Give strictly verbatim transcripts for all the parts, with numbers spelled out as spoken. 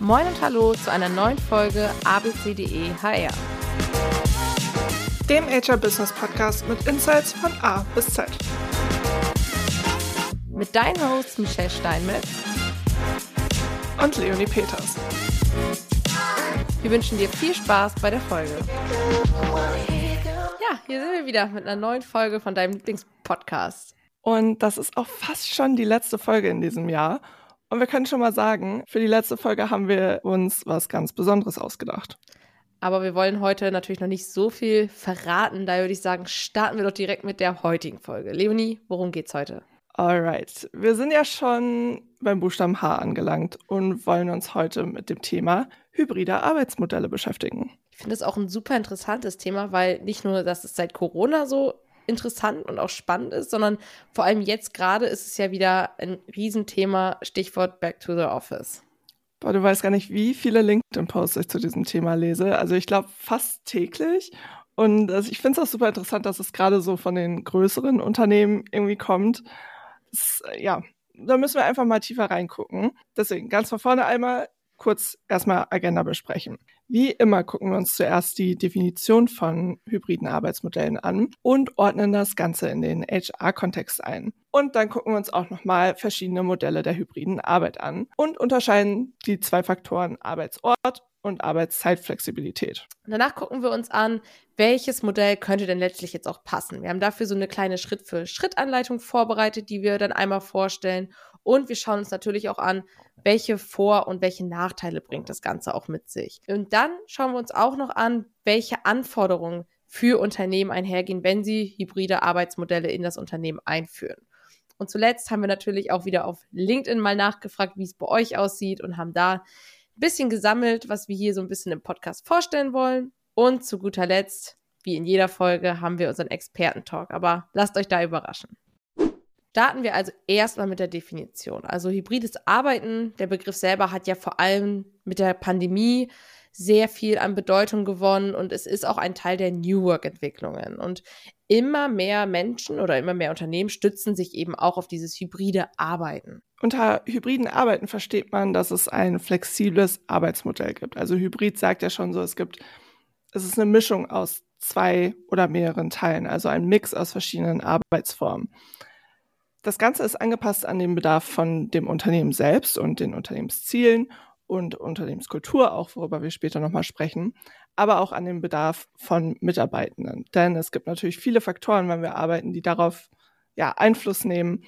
Moin und hallo zu einer neuen Folge A B C punkt de H R. Dem H R-Business-Podcast mit Insights von A bis Z. Mit deinen Hosts Michelle Steinmetz und Leonie Peters. Wir wünschen dir viel Spaß bei der Folge. Ja, hier sind wir wieder mit einer neuen Folge von deinem Lieblingspodcast. Und das ist auch fast schon die letzte Folge in diesem Jahr. Und wir können schon mal sagen, für die letzte Folge haben wir uns was ganz Besonderes ausgedacht. Aber wir wollen heute natürlich noch nicht so viel verraten. Daher würde ich sagen, starten wir doch direkt mit der heutigen Folge. Leonie, worum geht's heute? Alright, wir sind ja schon beim Buchstaben H angelangt und wollen uns heute mit dem Thema hybride Arbeitsmodelle beschäftigen. Ich finde das auch ein super interessantes Thema, weil nicht nur, dass es seit Corona so interessant und auch spannend ist, sondern vor allem jetzt gerade ist es ja wieder ein Riesenthema, Stichwort Back to the Office. Boah, du weißt gar nicht, wie viele LinkedIn-Posts ich zu diesem Thema lese. Also ich glaube fast täglich. Und also ich finde es auch super interessant, dass es gerade so von den größeren Unternehmen irgendwie kommt. Das, ja, da müssen wir einfach mal tiefer reingucken. Deswegen ganz von vorne einmal kurz erstmal Agenda besprechen. Wie immer gucken wir uns zuerst die Definition von hybriden Arbeitsmodellen an und ordnen das Ganze in den H R-Kontext ein. Und dann gucken wir uns auch nochmal verschiedene Modelle der hybriden Arbeit an und unterscheiden die zwei Faktoren Arbeitsort und Arbeitszeitflexibilität. Danach gucken wir uns an, welches Modell könnte denn letztlich jetzt auch passen. Wir haben dafür so eine kleine Schritt-für-Schritt-Anleitung vorbereitet, die wir dann einmal vorstellen. Und wir schauen uns natürlich auch an, welche Vor- und welche Nachteile bringt das Ganze auch mit sich. Und dann schauen wir uns auch noch an, welche Anforderungen für Unternehmen einhergehen, wenn sie hybride Arbeitsmodelle in das Unternehmen einführen. Und zuletzt haben wir natürlich auch wieder auf LinkedIn mal nachgefragt, wie es bei euch aussieht und haben da ein bisschen gesammelt, was wir hier so ein bisschen im Podcast vorstellen wollen. Und zu guter Letzt, wie in jeder Folge, haben wir unseren Experten-Talk. Aber lasst euch da überraschen. Starten wir also erstmal mit der Definition. Also hybrides Arbeiten, der Begriff selber hat ja vor allem mit der Pandemie sehr viel an Bedeutung gewonnen und es ist auch ein Teil der New Work-Entwicklungen. Und immer mehr Menschen oder immer mehr Unternehmen stützen sich eben auch auf dieses hybride Arbeiten. Unter hybriden Arbeiten versteht man, dass es ein flexibles Arbeitsmodell gibt. Also Hybrid sagt ja schon so, es gibt, es ist eine Mischung aus zwei oder mehreren Teilen, also ein Mix aus verschiedenen Arbeitsformen. Das Ganze ist angepasst an den Bedarf von dem Unternehmen selbst und den Unternehmenszielen und Unternehmenskultur, auch worüber wir später nochmal sprechen, aber auch an den Bedarf von Mitarbeitenden. Denn es gibt natürlich viele Faktoren, wenn wir arbeiten, die darauf ja, Einfluss nehmen,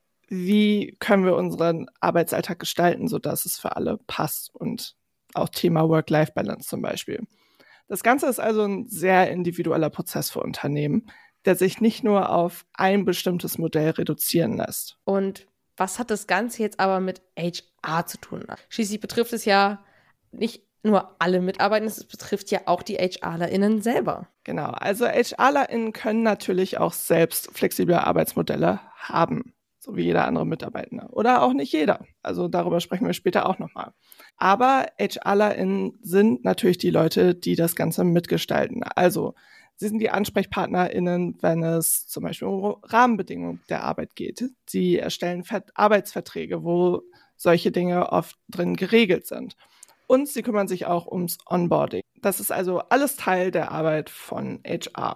wie können wir unseren Arbeitsalltag gestalten, sodass es für alle passt und auch Thema Work-Life-Balance zum Beispiel. Das Ganze ist also ein sehr individueller Prozess für Unternehmen, der sich nicht nur auf ein bestimmtes Modell reduzieren lässt. Und was hat das Ganze jetzt aber mit H R zu tun? Schließlich betrifft es ja nicht nur alle Mitarbeitenden, es betrifft ja auch die HRlerInnen selber. Genau, also HRlerInnen können natürlich auch selbst flexible Arbeitsmodelle haben, so wie jeder andere Mitarbeitende. Oder auch nicht jeder. Also darüber sprechen wir später auch nochmal. Aber HRlerInnen sind natürlich die Leute, die das Ganze mitgestalten. Also sie sind die AnsprechpartnerInnen, wenn es zum Beispiel um Rahmenbedingungen der Arbeit geht. Sie erstellen Arbeitsverträge, wo solche Dinge oft drin geregelt sind. Und sie kümmern sich auch ums Onboarding. Das ist also alles Teil der Arbeit von H R.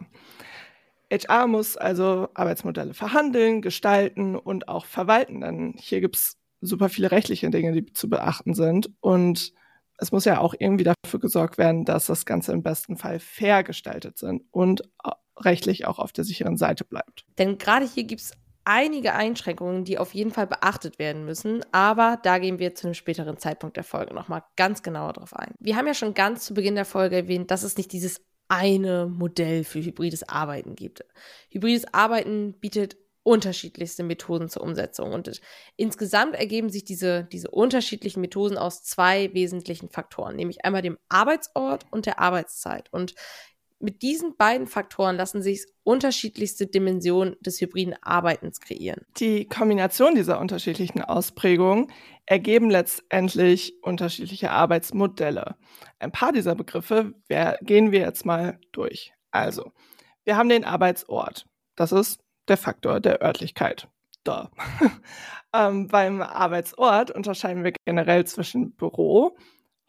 H R muss also Arbeitsmodelle verhandeln, gestalten und auch verwalten, denn hier gibt es super viele rechtliche Dinge, die zu beachten sind. Und es muss ja auch irgendwie dafür gesorgt werden, dass das Ganze im besten Fall fair gestaltet sind und rechtlich auch auf der sicheren Seite bleibt. Denn gerade hier gibt es einige Einschränkungen, die auf jeden Fall beachtet werden müssen, aber da gehen wir zu einem späteren Zeitpunkt der Folge nochmal ganz genauer drauf ein. Wir haben ja schon ganz zu Beginn der Folge erwähnt, dass es nicht dieses eine Modell für hybrides Arbeiten gibt. Hybrides Arbeiten bietet unterschiedlichste Methoden zur Umsetzung. Und insgesamt ergeben sich diese, diese unterschiedlichen Methoden aus zwei wesentlichen Faktoren, nämlich einmal dem Arbeitsort und der Arbeitszeit. Und mit diesen beiden Faktoren lassen sich unterschiedlichste Dimensionen des hybriden Arbeitens kreieren. Die Kombination dieser unterschiedlichen Ausprägungen ergeben letztendlich unterschiedliche Arbeitsmodelle. Ein paar dieser Begriffe wer, gehen wir jetzt mal durch. Also, wir haben den Arbeitsort. Das ist der Faktor der Örtlichkeit. Duh. ähm, beim Arbeitsort unterscheiden wir generell zwischen Büro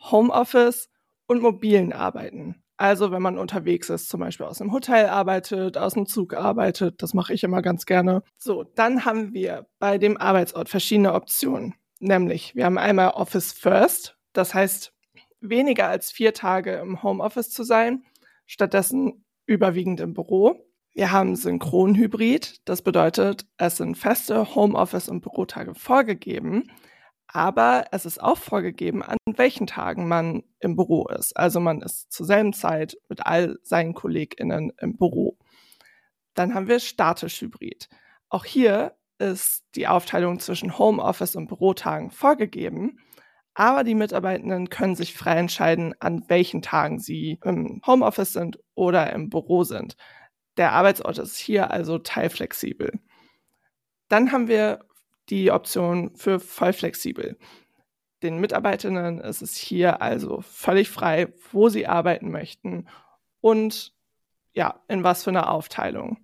Homeoffice und mobilen Arbeiten. Also wenn man unterwegs ist, zum Beispiel aus einem Hotel arbeitet, aus einem Zug arbeitet, das mache ich immer ganz gerne. So, dann haben wir bei dem Arbeitsort verschiedene Optionen. Nämlich, wir haben einmal Office First, das heißt, weniger als vier Tage im Homeoffice zu sein, stattdessen überwiegend im Büro. Wir haben Synchronhybrid, das bedeutet, es sind feste Homeoffice- und Bürotage vorgegeben, aber es ist auch vorgegeben, an welchen Tagen man im Büro ist. Also man ist zur selben Zeit mit all seinen KollegInnen im Büro. Dann haben wir statisch Hybrid. Auch hier ist die Aufteilung zwischen Homeoffice und Bürotagen vorgegeben, aber die Mitarbeitenden können sich frei entscheiden, an welchen Tagen sie im Homeoffice sind oder im Büro sind. Der Arbeitsort ist hier also teilflexibel. Dann haben wir die Option für voll flexibel. Den Mitarbeitenden ist es hier also völlig frei, wo sie arbeiten möchten und ja, in was für einer Aufteilung.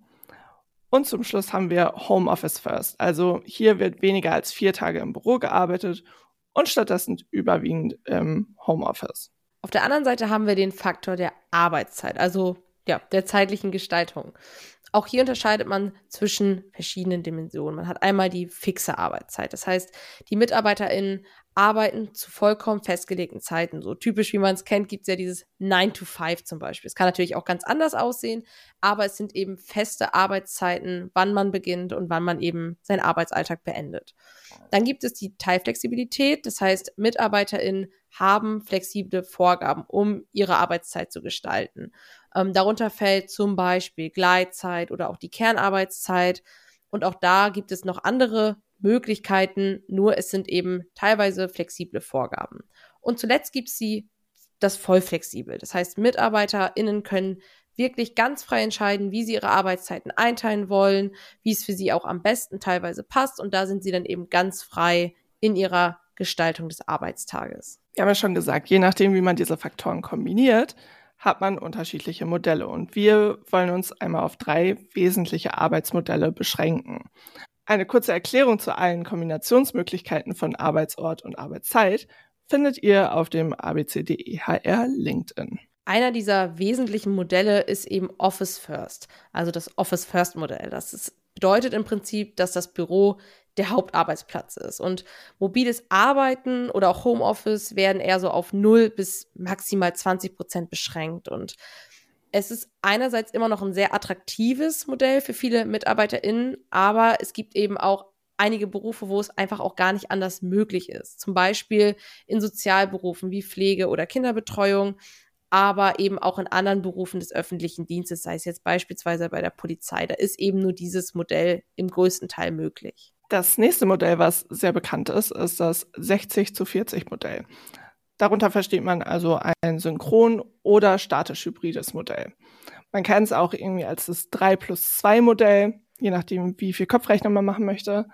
Und zum Schluss haben wir Homeoffice First. Also hier wird weniger als vier Tage im Büro gearbeitet und stattdessen überwiegend im Homeoffice. Auf der anderen Seite haben wir den Faktor der Arbeitszeit, also ja, der zeitlichen Gestaltung. Auch hier unterscheidet man zwischen verschiedenen Dimensionen. Man hat einmal die fixe Arbeitszeit. Das heißt, die MitarbeiterInnen arbeiten zu vollkommen festgelegten Zeiten. So typisch, wie man es kennt, gibt es ja dieses nine to five zum Beispiel. Es kann natürlich auch ganz anders aussehen, aber es sind eben feste Arbeitszeiten, wann man beginnt und wann man eben seinen Arbeitsalltag beendet. Dann gibt es die Teilflexibilität. Das heißt, MitarbeiterInnen haben flexible Vorgaben, um ihre Arbeitszeit zu gestalten. Ähm, darunter fällt zum Beispiel Gleitzeit oder auch die Kernarbeitszeit. Und auch da gibt es noch andere Möglichkeiten, nur es sind eben teilweise flexible Vorgaben. Und zuletzt gibt es die, das Vollflexibel. Das heißt, MitarbeiterInnen können wirklich ganz frei entscheiden, wie sie ihre Arbeitszeiten einteilen wollen, wie es für sie auch am besten teilweise passt. Und da sind sie dann eben ganz frei in ihrer Gestaltung des Arbeitstages. Wir haben ja schon gesagt, je nachdem, wie man diese Faktoren kombiniert, hat man unterschiedliche Modelle. Und wir wollen uns einmal auf drei wesentliche Arbeitsmodelle beschränken. Eine kurze Erklärung zu allen Kombinationsmöglichkeiten von Arbeitsort und Arbeitszeit findet ihr auf dem A B C punkt D E H R LinkedIn. Einer dieser wesentlichen Modelle ist eben Office First, also das Office First Modell. Das ist, bedeutet im Prinzip, dass das Büro der Hauptarbeitsplatz ist. Und mobiles Arbeiten oder auch Homeoffice werden eher so auf null bis maximal zwanzig Prozent beschränkt. Und es ist einerseits immer noch ein sehr attraktives Modell für viele MitarbeiterInnen, aber es gibt eben auch einige Berufe, wo es einfach auch gar nicht anders möglich ist. Zum Beispiel in Sozialberufen wie Pflege oder Kinderbetreuung, aber eben auch in anderen Berufen des öffentlichen Dienstes, sei es jetzt beispielsweise bei der Polizei. Da ist eben nur dieses Modell im größten Teil möglich. Das nächste Modell, was sehr bekannt ist, ist das sechzig zu vierzig Modell. Darunter versteht man also ein synchron- oder statisch-hybrides Modell. Man kennt es auch irgendwie als das drei plus zwei Modell, je nachdem, wie viel Kopfrechnung man machen möchte.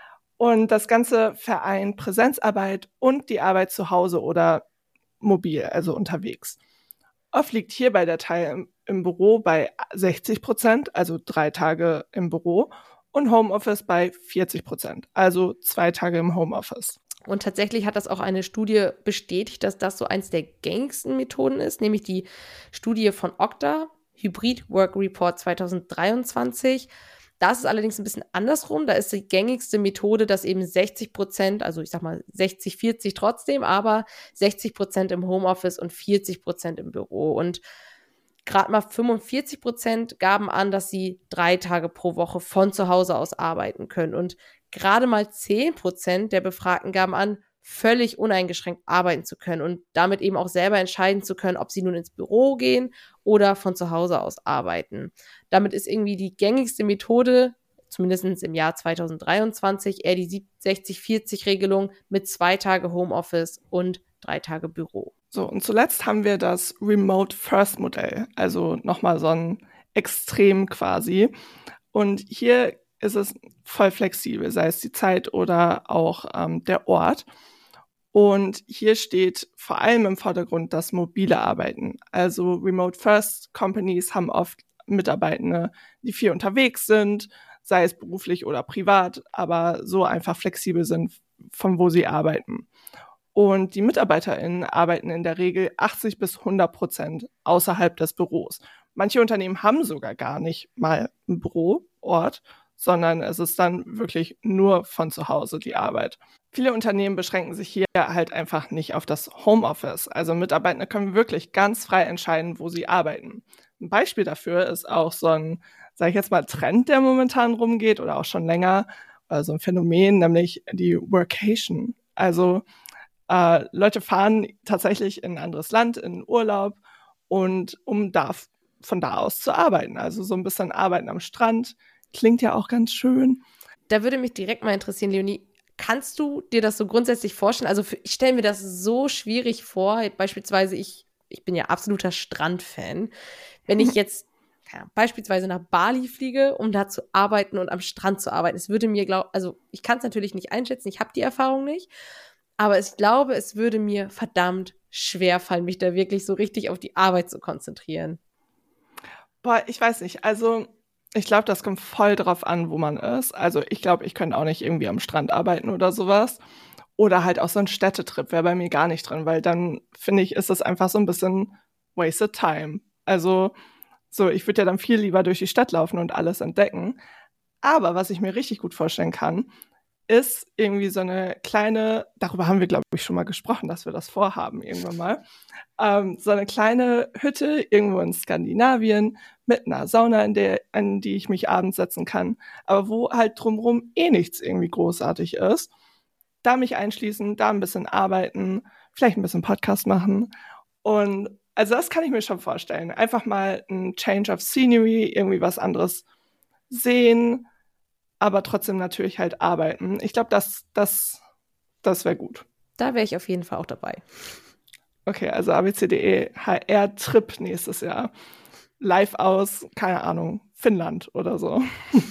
Und das Ganze vereint Präsenzarbeit und die Arbeit zu Hause oder mobil, also unterwegs. Oft liegt hierbei der Teil im, im Büro bei sechzig Prozent, also drei Tage im Büro, und Homeoffice bei vierzig Prozent, also zwei Tage im Homeoffice. Und tatsächlich hat das auch eine Studie bestätigt, dass das so eins der gängigsten Methoden ist, nämlich die Studie von Okta, Hybrid Work Report zwanzig dreiundzwanzig. Das ist allerdings ein bisschen andersrum. Da ist die gängigste Methode, dass eben sechzig Prozent, also ich sag mal sechzig vierzig trotzdem, aber sechzig Prozent im Homeoffice und vierzig Prozent im Büro. Und gerade mal fünfundvierzig Prozent gaben an, dass sie drei Tage pro Woche von zu Hause aus arbeiten können. Und gerade mal zehn Prozent der Befragten gaben an, völlig uneingeschränkt arbeiten zu können und damit eben auch selber entscheiden zu können, ob sie nun ins Büro gehen oder von zu Hause aus arbeiten. Damit ist irgendwie die gängigste Methode, zumindest im Jahr zwanzig dreiundzwanzig, eher die sechzig vierzig Regelung mit zwei Tage Homeoffice und drei Tage Büro. So, und zuletzt haben wir das Remote First Modell, also nochmal so ein Extrem quasi. Und hier ist es voll flexibel, sei es die Zeit oder auch ähm, der Ort. Und hier steht vor allem im Vordergrund das mobile Arbeiten. Also Remote First Companies haben oft Mitarbeitende, die viel unterwegs sind, sei es beruflich oder privat, aber so einfach flexibel sind, von wo sie arbeiten. Und die MitarbeiterInnen arbeiten in der Regel achtzig bis hundert Prozent außerhalb des Büros. Manche Unternehmen haben sogar gar nicht mal einen Büroort, sondern es ist dann wirklich nur von zu Hause die Arbeit. Viele Unternehmen beschränken sich hier halt einfach nicht auf das Homeoffice. Also Mitarbeitende können wirklich ganz frei entscheiden, wo sie arbeiten. Ein Beispiel dafür ist auch so ein, sage ich jetzt mal, Trend, der momentan rumgeht oder auch schon länger, also ein Phänomen, nämlich die Workation. Also äh, Leute fahren tatsächlich in ein anderes Land, in Urlaub, und um da von da aus zu arbeiten. Also so ein bisschen Arbeiten am Strand. Klingt ja auch ganz schön. Da würde mich direkt mal interessieren, Leonie, kannst du dir das so grundsätzlich vorstellen? Also für, ich stelle mir das so schwierig vor. Beispielsweise, ich, ich bin ja absoluter Strandfan. Wenn ich jetzt ja, beispielsweise nach Bali fliege, um da zu arbeiten und am Strand zu arbeiten, es würde mir, glaub, also ich kann es natürlich nicht einschätzen, ich habe die Erfahrung nicht, aber ich glaube, es würde mir verdammt schwer fallen, mich da wirklich so richtig auf die Arbeit zu konzentrieren. Boah, ich weiß nicht. Also ich glaube, das kommt voll drauf an, wo man ist. Also ich glaube, ich könnte auch nicht irgendwie am Strand arbeiten oder sowas. Oder halt auch so ein Städtetrip wäre bei mir gar nicht drin, weil dann, finde ich, ist das einfach so ein bisschen wasted time. Also so, ich würde ja dann viel lieber durch die Stadt laufen und alles entdecken. Aber was ich mir richtig gut vorstellen kann, ist irgendwie so eine kleine, darüber haben wir, glaube ich, schon mal gesprochen, dass wir das vorhaben irgendwann mal, ähm, so eine kleine Hütte irgendwo in Skandinavien mit einer Sauna, in, der, in die ich mich abends setzen kann, aber wo halt drumherum eh nichts irgendwie großartig ist. Da mich einschließen, da ein bisschen arbeiten, vielleicht ein bisschen Podcast machen. Und also das kann ich mir schon vorstellen. Einfach mal ein Change of Scenery, irgendwie was anderes sehen, aber trotzdem natürlich halt arbeiten. Ich glaube, das, das, das wäre gut. Da wäre ich auf jeden Fall auch dabei. Okay, also A B C D E H R-Trip nächstes Jahr. Live aus, keine Ahnung, Finnland oder so.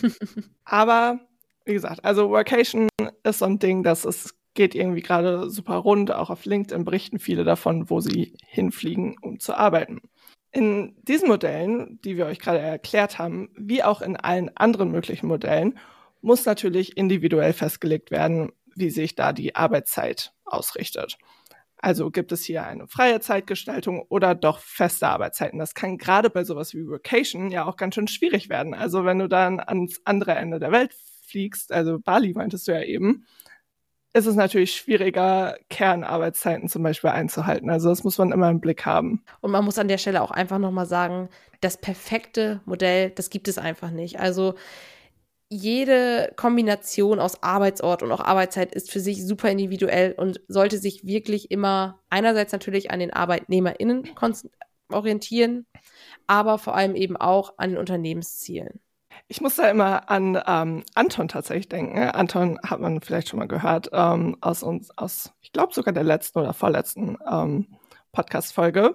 Aber wie gesagt, also Workation ist so ein Ding, das ist, geht irgendwie gerade super rund. Auch auf LinkedIn berichten viele davon, wo sie hinfliegen, um zu arbeiten. In diesen Modellen, die wir euch gerade erklärt haben, wie auch in allen anderen möglichen Modellen, muss natürlich individuell festgelegt werden, wie sich da die Arbeitszeit ausrichtet. Also gibt es hier eine freie Zeitgestaltung oder doch feste Arbeitszeiten. Das kann gerade bei sowas wie Workation ja auch ganz schön schwierig werden. Also wenn du dann ans andere Ende der Welt fliegst, also Bali meintest du ja eben, ist es natürlich schwieriger, Kernarbeitszeiten zum Beispiel einzuhalten. Also das muss man immer im Blick haben. Und man muss an der Stelle auch einfach nochmal sagen, das perfekte Modell, das gibt es einfach nicht. Also jede Kombination aus Arbeitsort und auch Arbeitszeit ist für sich super individuell und sollte sich wirklich immer einerseits natürlich an den ArbeitnehmerInnen orientieren, aber vor allem eben auch an den Unternehmenszielen. Ich muss da immer an ähm, Anton tatsächlich denken. Anton hat man vielleicht schon mal gehört, ähm, aus uns, aus, ich glaube sogar der letzten oder vorletzten ähm, Podcast-Folge.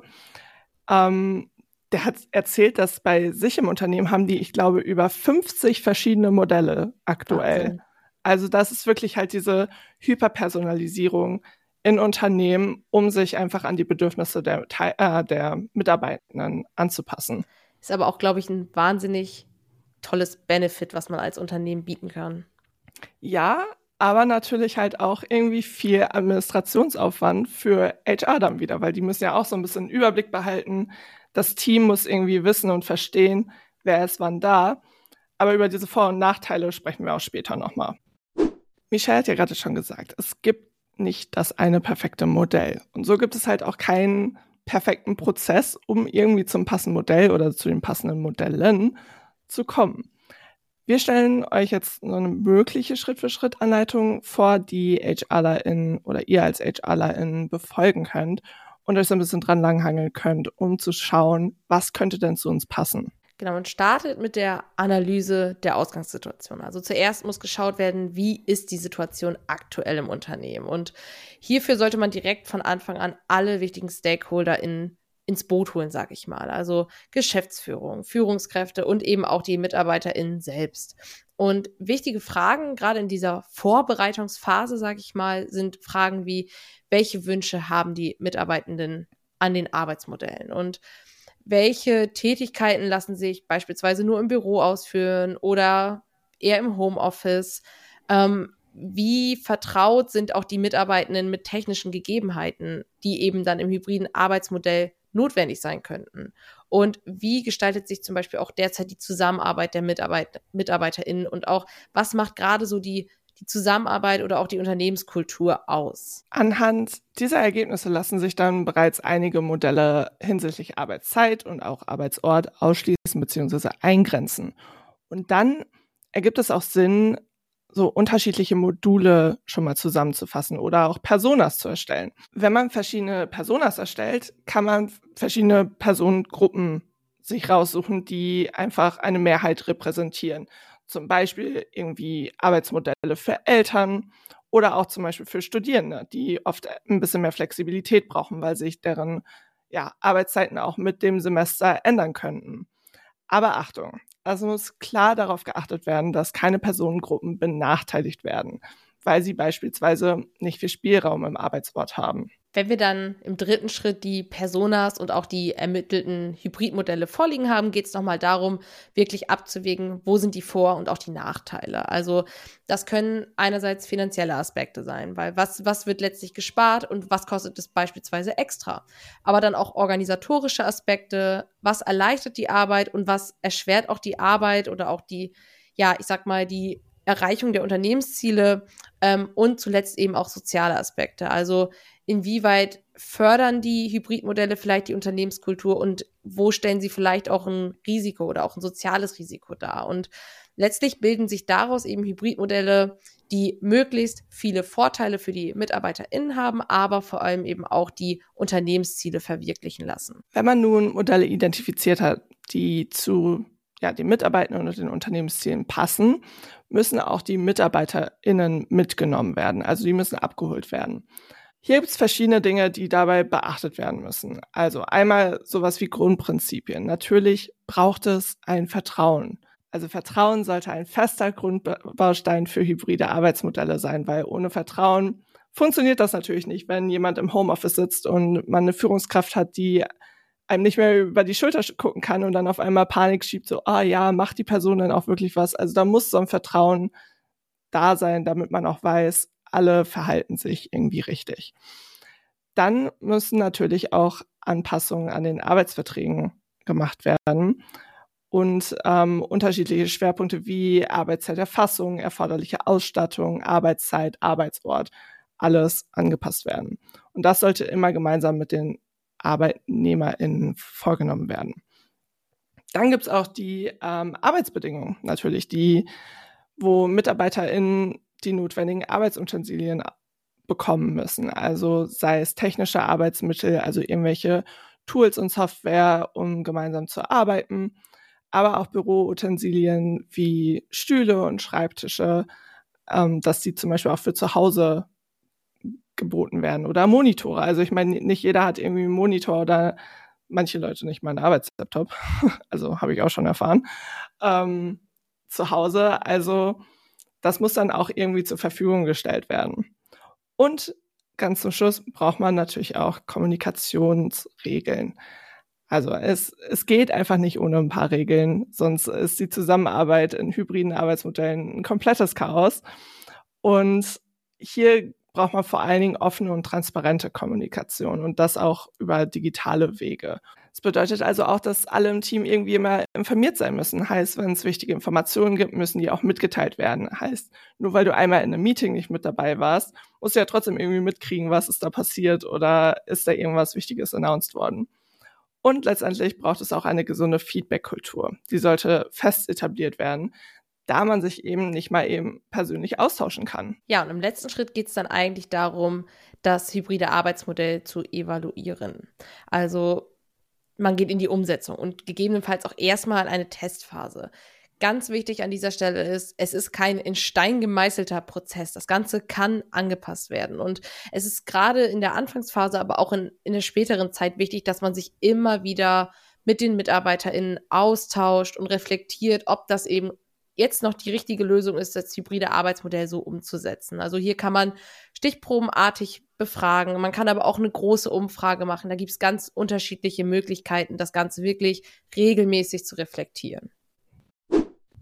Ähm, der hat erzählt, dass bei sich im Unternehmen haben die, ich glaube, über fünfzig verschiedene Modelle aktuell. Wahnsinn. Also das ist wirklich halt diese Hyperpersonalisierung in Unternehmen, um sich einfach an die Bedürfnisse der, äh, der Mitarbeitenden anzupassen. Ist aber auch, glaube ich, ein wahnsinnig tolles Benefit, was man als Unternehmen bieten kann. Ja, aber natürlich halt auch irgendwie viel Administrationsaufwand für H R dann wieder, weil die müssen ja auch so ein bisschen Überblick behalten. Das Team muss irgendwie wissen und verstehen, wer ist wann da. Aber über diese Vor- und Nachteile sprechen wir auch später nochmal. Michelle hat ja gerade schon gesagt, es gibt nicht das eine perfekte Modell. Und so gibt es halt auch keinen perfekten Prozess, um irgendwie zum passenden Modell oder zu den passenden Modellen zu kommen. Wir stellen euch jetzt so eine mögliche Schritt-für-Schritt-Anleitung vor, die HRlerInnen oder ihr als HRlerInnen befolgen könnt und euch so ein bisschen dran langhangeln könnt, um zu schauen, was könnte denn zu uns passen. Genau, man startet mit der Analyse der Ausgangssituation. Also zuerst muss geschaut werden, wie ist die Situation aktuell im Unternehmen. Und hierfür sollte man direkt von Anfang an alle wichtigen StakeholderInnen ins Boot holen, sage ich mal. Also Geschäftsführung, Führungskräfte und eben auch die MitarbeiterInnen selbst. Und wichtige Fragen, gerade in dieser Vorbereitungsphase, sage ich mal, sind Fragen wie, welche Wünsche haben die Mitarbeitenden an den Arbeitsmodellen? Und welche Tätigkeiten lassen sich beispielsweise nur im Büro ausführen oder eher im Homeoffice? Ähm, wie vertraut sind auch die Mitarbeitenden mit technischen Gegebenheiten, die eben dann im hybriden Arbeitsmodell notwendig sein könnten? Und wie gestaltet sich zum Beispiel auch derzeit die Zusammenarbeit der Mitarbeit- MitarbeiterInnen und auch, was macht gerade so die, die Zusammenarbeit oder auch die Unternehmenskultur aus? Anhand dieser Ergebnisse lassen sich dann bereits einige Modelle hinsichtlich Arbeitszeit und auch Arbeitsort ausschließen bzw. eingrenzen. Und dann ergibt es auch Sinn, so unterschiedliche Module schon mal zusammenzufassen oder auch Personas zu erstellen. Wenn man verschiedene Personas erstellt, kann man verschiedene Personengruppen sich raussuchen, die einfach eine Mehrheit repräsentieren. Zum Beispiel irgendwie Arbeitsmodelle für Eltern oder auch zum Beispiel für Studierende, die oft ein bisschen mehr Flexibilität brauchen, weil sich deren ja, Arbeitszeiten auch mit dem Semester ändern könnten. Aber Achtung, es muss klar darauf geachtet werden, dass keine Personengruppen benachteiligt werden, weil sie beispielsweise nicht viel Spielraum im Arbeitsort haben. Wenn wir dann im dritten Schritt die Personas und auch die ermittelten Hybridmodelle vorliegen haben, geht es nochmal darum, wirklich abzuwägen, wo sind die Vor- und auch die Nachteile. Also das können einerseits finanzielle Aspekte sein, weil was, was wird letztlich gespart und was kostet es beispielsweise extra. Aber dann auch organisatorische Aspekte, was erleichtert die Arbeit und was erschwert auch die Arbeit oder auch die, ja, ich sag mal, die Erreichung der Unternehmensziele ähm, und zuletzt eben auch soziale Aspekte. Also inwieweit fördern die Hybridmodelle vielleicht die Unternehmenskultur und wo stellen sie vielleicht auch ein Risiko oder auch ein soziales Risiko dar? Und letztlich bilden sich daraus eben Hybridmodelle, die möglichst viele Vorteile für die MitarbeiterInnen haben, aber vor allem eben auch die Unternehmensziele verwirklichen lassen. Wenn man nun Modelle identifiziert hat, die zu ja, den Mitarbeitenden und den Unternehmenszielen passen, müssen auch die MitarbeiterInnen mitgenommen werden. Also die müssen abgeholt werden. Hier gibt es verschiedene Dinge, die dabei beachtet werden müssen. Also einmal sowas wie Grundprinzipien. Natürlich braucht es ein Vertrauen. Also Vertrauen sollte ein fester Grundbaustein für hybride Arbeitsmodelle sein, weil ohne Vertrauen funktioniert das natürlich nicht, wenn jemand im Homeoffice sitzt und man eine Führungskraft hat, die einem nicht mehr über die Schulter gucken kann und dann auf einmal Panik schiebt, so, ah ja, macht die Person dann auch wirklich was? Also da muss so ein Vertrauen da sein, damit man auch weiß, alle verhalten sich irgendwie richtig. Dann müssen natürlich auch Anpassungen an den Arbeitsverträgen gemacht werden und ähm, unterschiedliche Schwerpunkte wie Arbeitszeiterfassung, erforderliche Ausstattung, Arbeitszeit, Arbeitsort, alles angepasst werden. Und das sollte immer gemeinsam mit den ArbeitnehmerInnen vorgenommen werden. Dann gibt es auch die ähm, Arbeitsbedingungen natürlich, die, wo MitarbeiterInnen die notwendigen Arbeitsutensilien bekommen müssen. Also sei es technische Arbeitsmittel, also irgendwelche Tools und Software, um gemeinsam zu arbeiten, aber auch Büroutensilien wie Stühle und Schreibtische, ähm, dass die zum Beispiel auch für zu Hause geboten werden oder Monitore. Also ich meine, nicht jeder hat irgendwie einen Monitor oder manche Leute nicht mal einen Arbeitslaptop. Also habe ich auch schon erfahren. Ähm, zu Hause. Also das muss dann auch irgendwie zur Verfügung gestellt werden. Und ganz zum Schluss braucht man natürlich auch Kommunikationsregeln. Also es, es geht einfach nicht ohne ein paar Regeln, sonst ist die Zusammenarbeit in hybriden Arbeitsmodellen ein komplettes Chaos. Und hier braucht man vor allen Dingen offene und transparente Kommunikation und das auch über digitale Wege. Das bedeutet also auch, dass alle im Team irgendwie immer informiert sein müssen. Heißt, wenn es wichtige Informationen gibt, müssen die auch mitgeteilt werden. Heißt, nur weil du einmal in einem Meeting nicht mit dabei warst, musst du ja trotzdem irgendwie mitkriegen, was ist da passiert oder ist da irgendwas Wichtiges announced worden. Und letztendlich braucht es auch eine gesunde Feedback-Kultur. Die sollte fest etabliert werden, da man sich eben nicht mal eben persönlich austauschen kann. Ja, und im letzten Schritt geht es dann eigentlich darum, das hybride Arbeitsmodell zu evaluieren. Also man geht in die Umsetzung und gegebenenfalls auch erstmal in eine Testphase. Ganz wichtig an dieser Stelle ist, es ist kein in Stein gemeißelter Prozess. Das Ganze kann angepasst werden. Und es ist gerade in der Anfangsphase, aber auch in, in der späteren Zeit wichtig, dass man sich immer wieder mit den MitarbeiterInnen austauscht und reflektiert, ob das eben jetzt noch die richtige Lösung ist, das hybride Arbeitsmodell so umzusetzen. Also hier kann man stichprobenartig befragen. Man kann aber auch eine große Umfrage machen. Da gibt es ganz unterschiedliche Möglichkeiten, das Ganze wirklich regelmäßig zu reflektieren.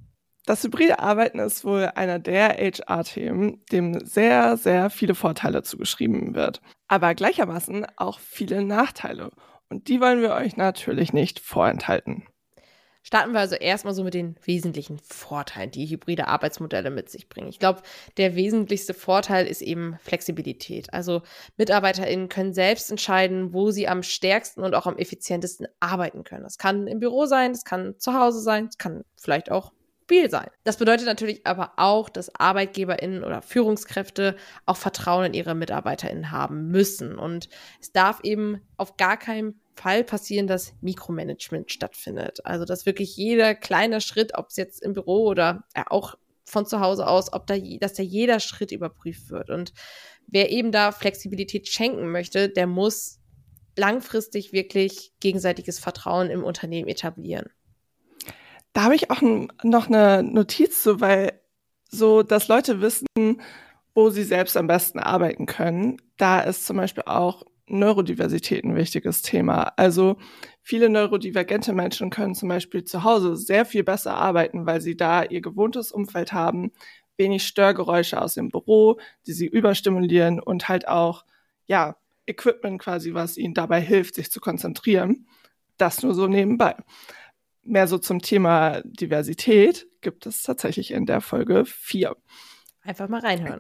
Das hybride Arbeiten ist wohl einer der H R-Themen, dem sehr, sehr viele Vorteile zugeschrieben wird. Aber gleichermaßen auch viele Nachteile. Und die wollen wir euch natürlich nicht vorenthalten. Starten wir also erstmal so mit den wesentlichen Vorteilen, die hybride Arbeitsmodelle mit sich bringen. Ich glaube, der wesentlichste Vorteil ist eben Flexibilität. Also MitarbeiterInnen können selbst entscheiden, wo sie am stärksten und auch am effizientesten arbeiten können. Das kann im Büro sein, das kann zu Hause sein, das kann vielleicht auch mobil sein. Das bedeutet natürlich aber auch, dass ArbeitgeberInnen oder Führungskräfte auch Vertrauen in ihre MitarbeiterInnen haben müssen. Und es darf eben auf gar keinen Fall passieren, dass Mikromanagement stattfindet. Also, dass wirklich jeder kleine Schritt, ob es jetzt im Büro oder äh, auch von zu Hause aus, ob da, dass da jeder Schritt überprüft wird. Und wer eben da Flexibilität schenken möchte, der muss langfristig wirklich gegenseitiges Vertrauen im Unternehmen etablieren. Da habe ich auch n- noch eine Notiz zu, weil so, dass Leute wissen, wo sie selbst am besten arbeiten können. Da ist zum Beispiel auch Neurodiversität ein wichtiges Thema. Also viele neurodivergente Menschen können zum Beispiel zu Hause sehr viel besser arbeiten, weil sie da ihr gewohntes Umfeld haben, wenig Störgeräusche aus dem Büro, die sie überstimulieren und halt auch, ja, Equipment quasi, was ihnen dabei hilft, sich zu konzentrieren. Das nur so nebenbei. Mehr so zum Thema Diversität gibt es tatsächlich in der Folge vier. Einfach mal reinhören.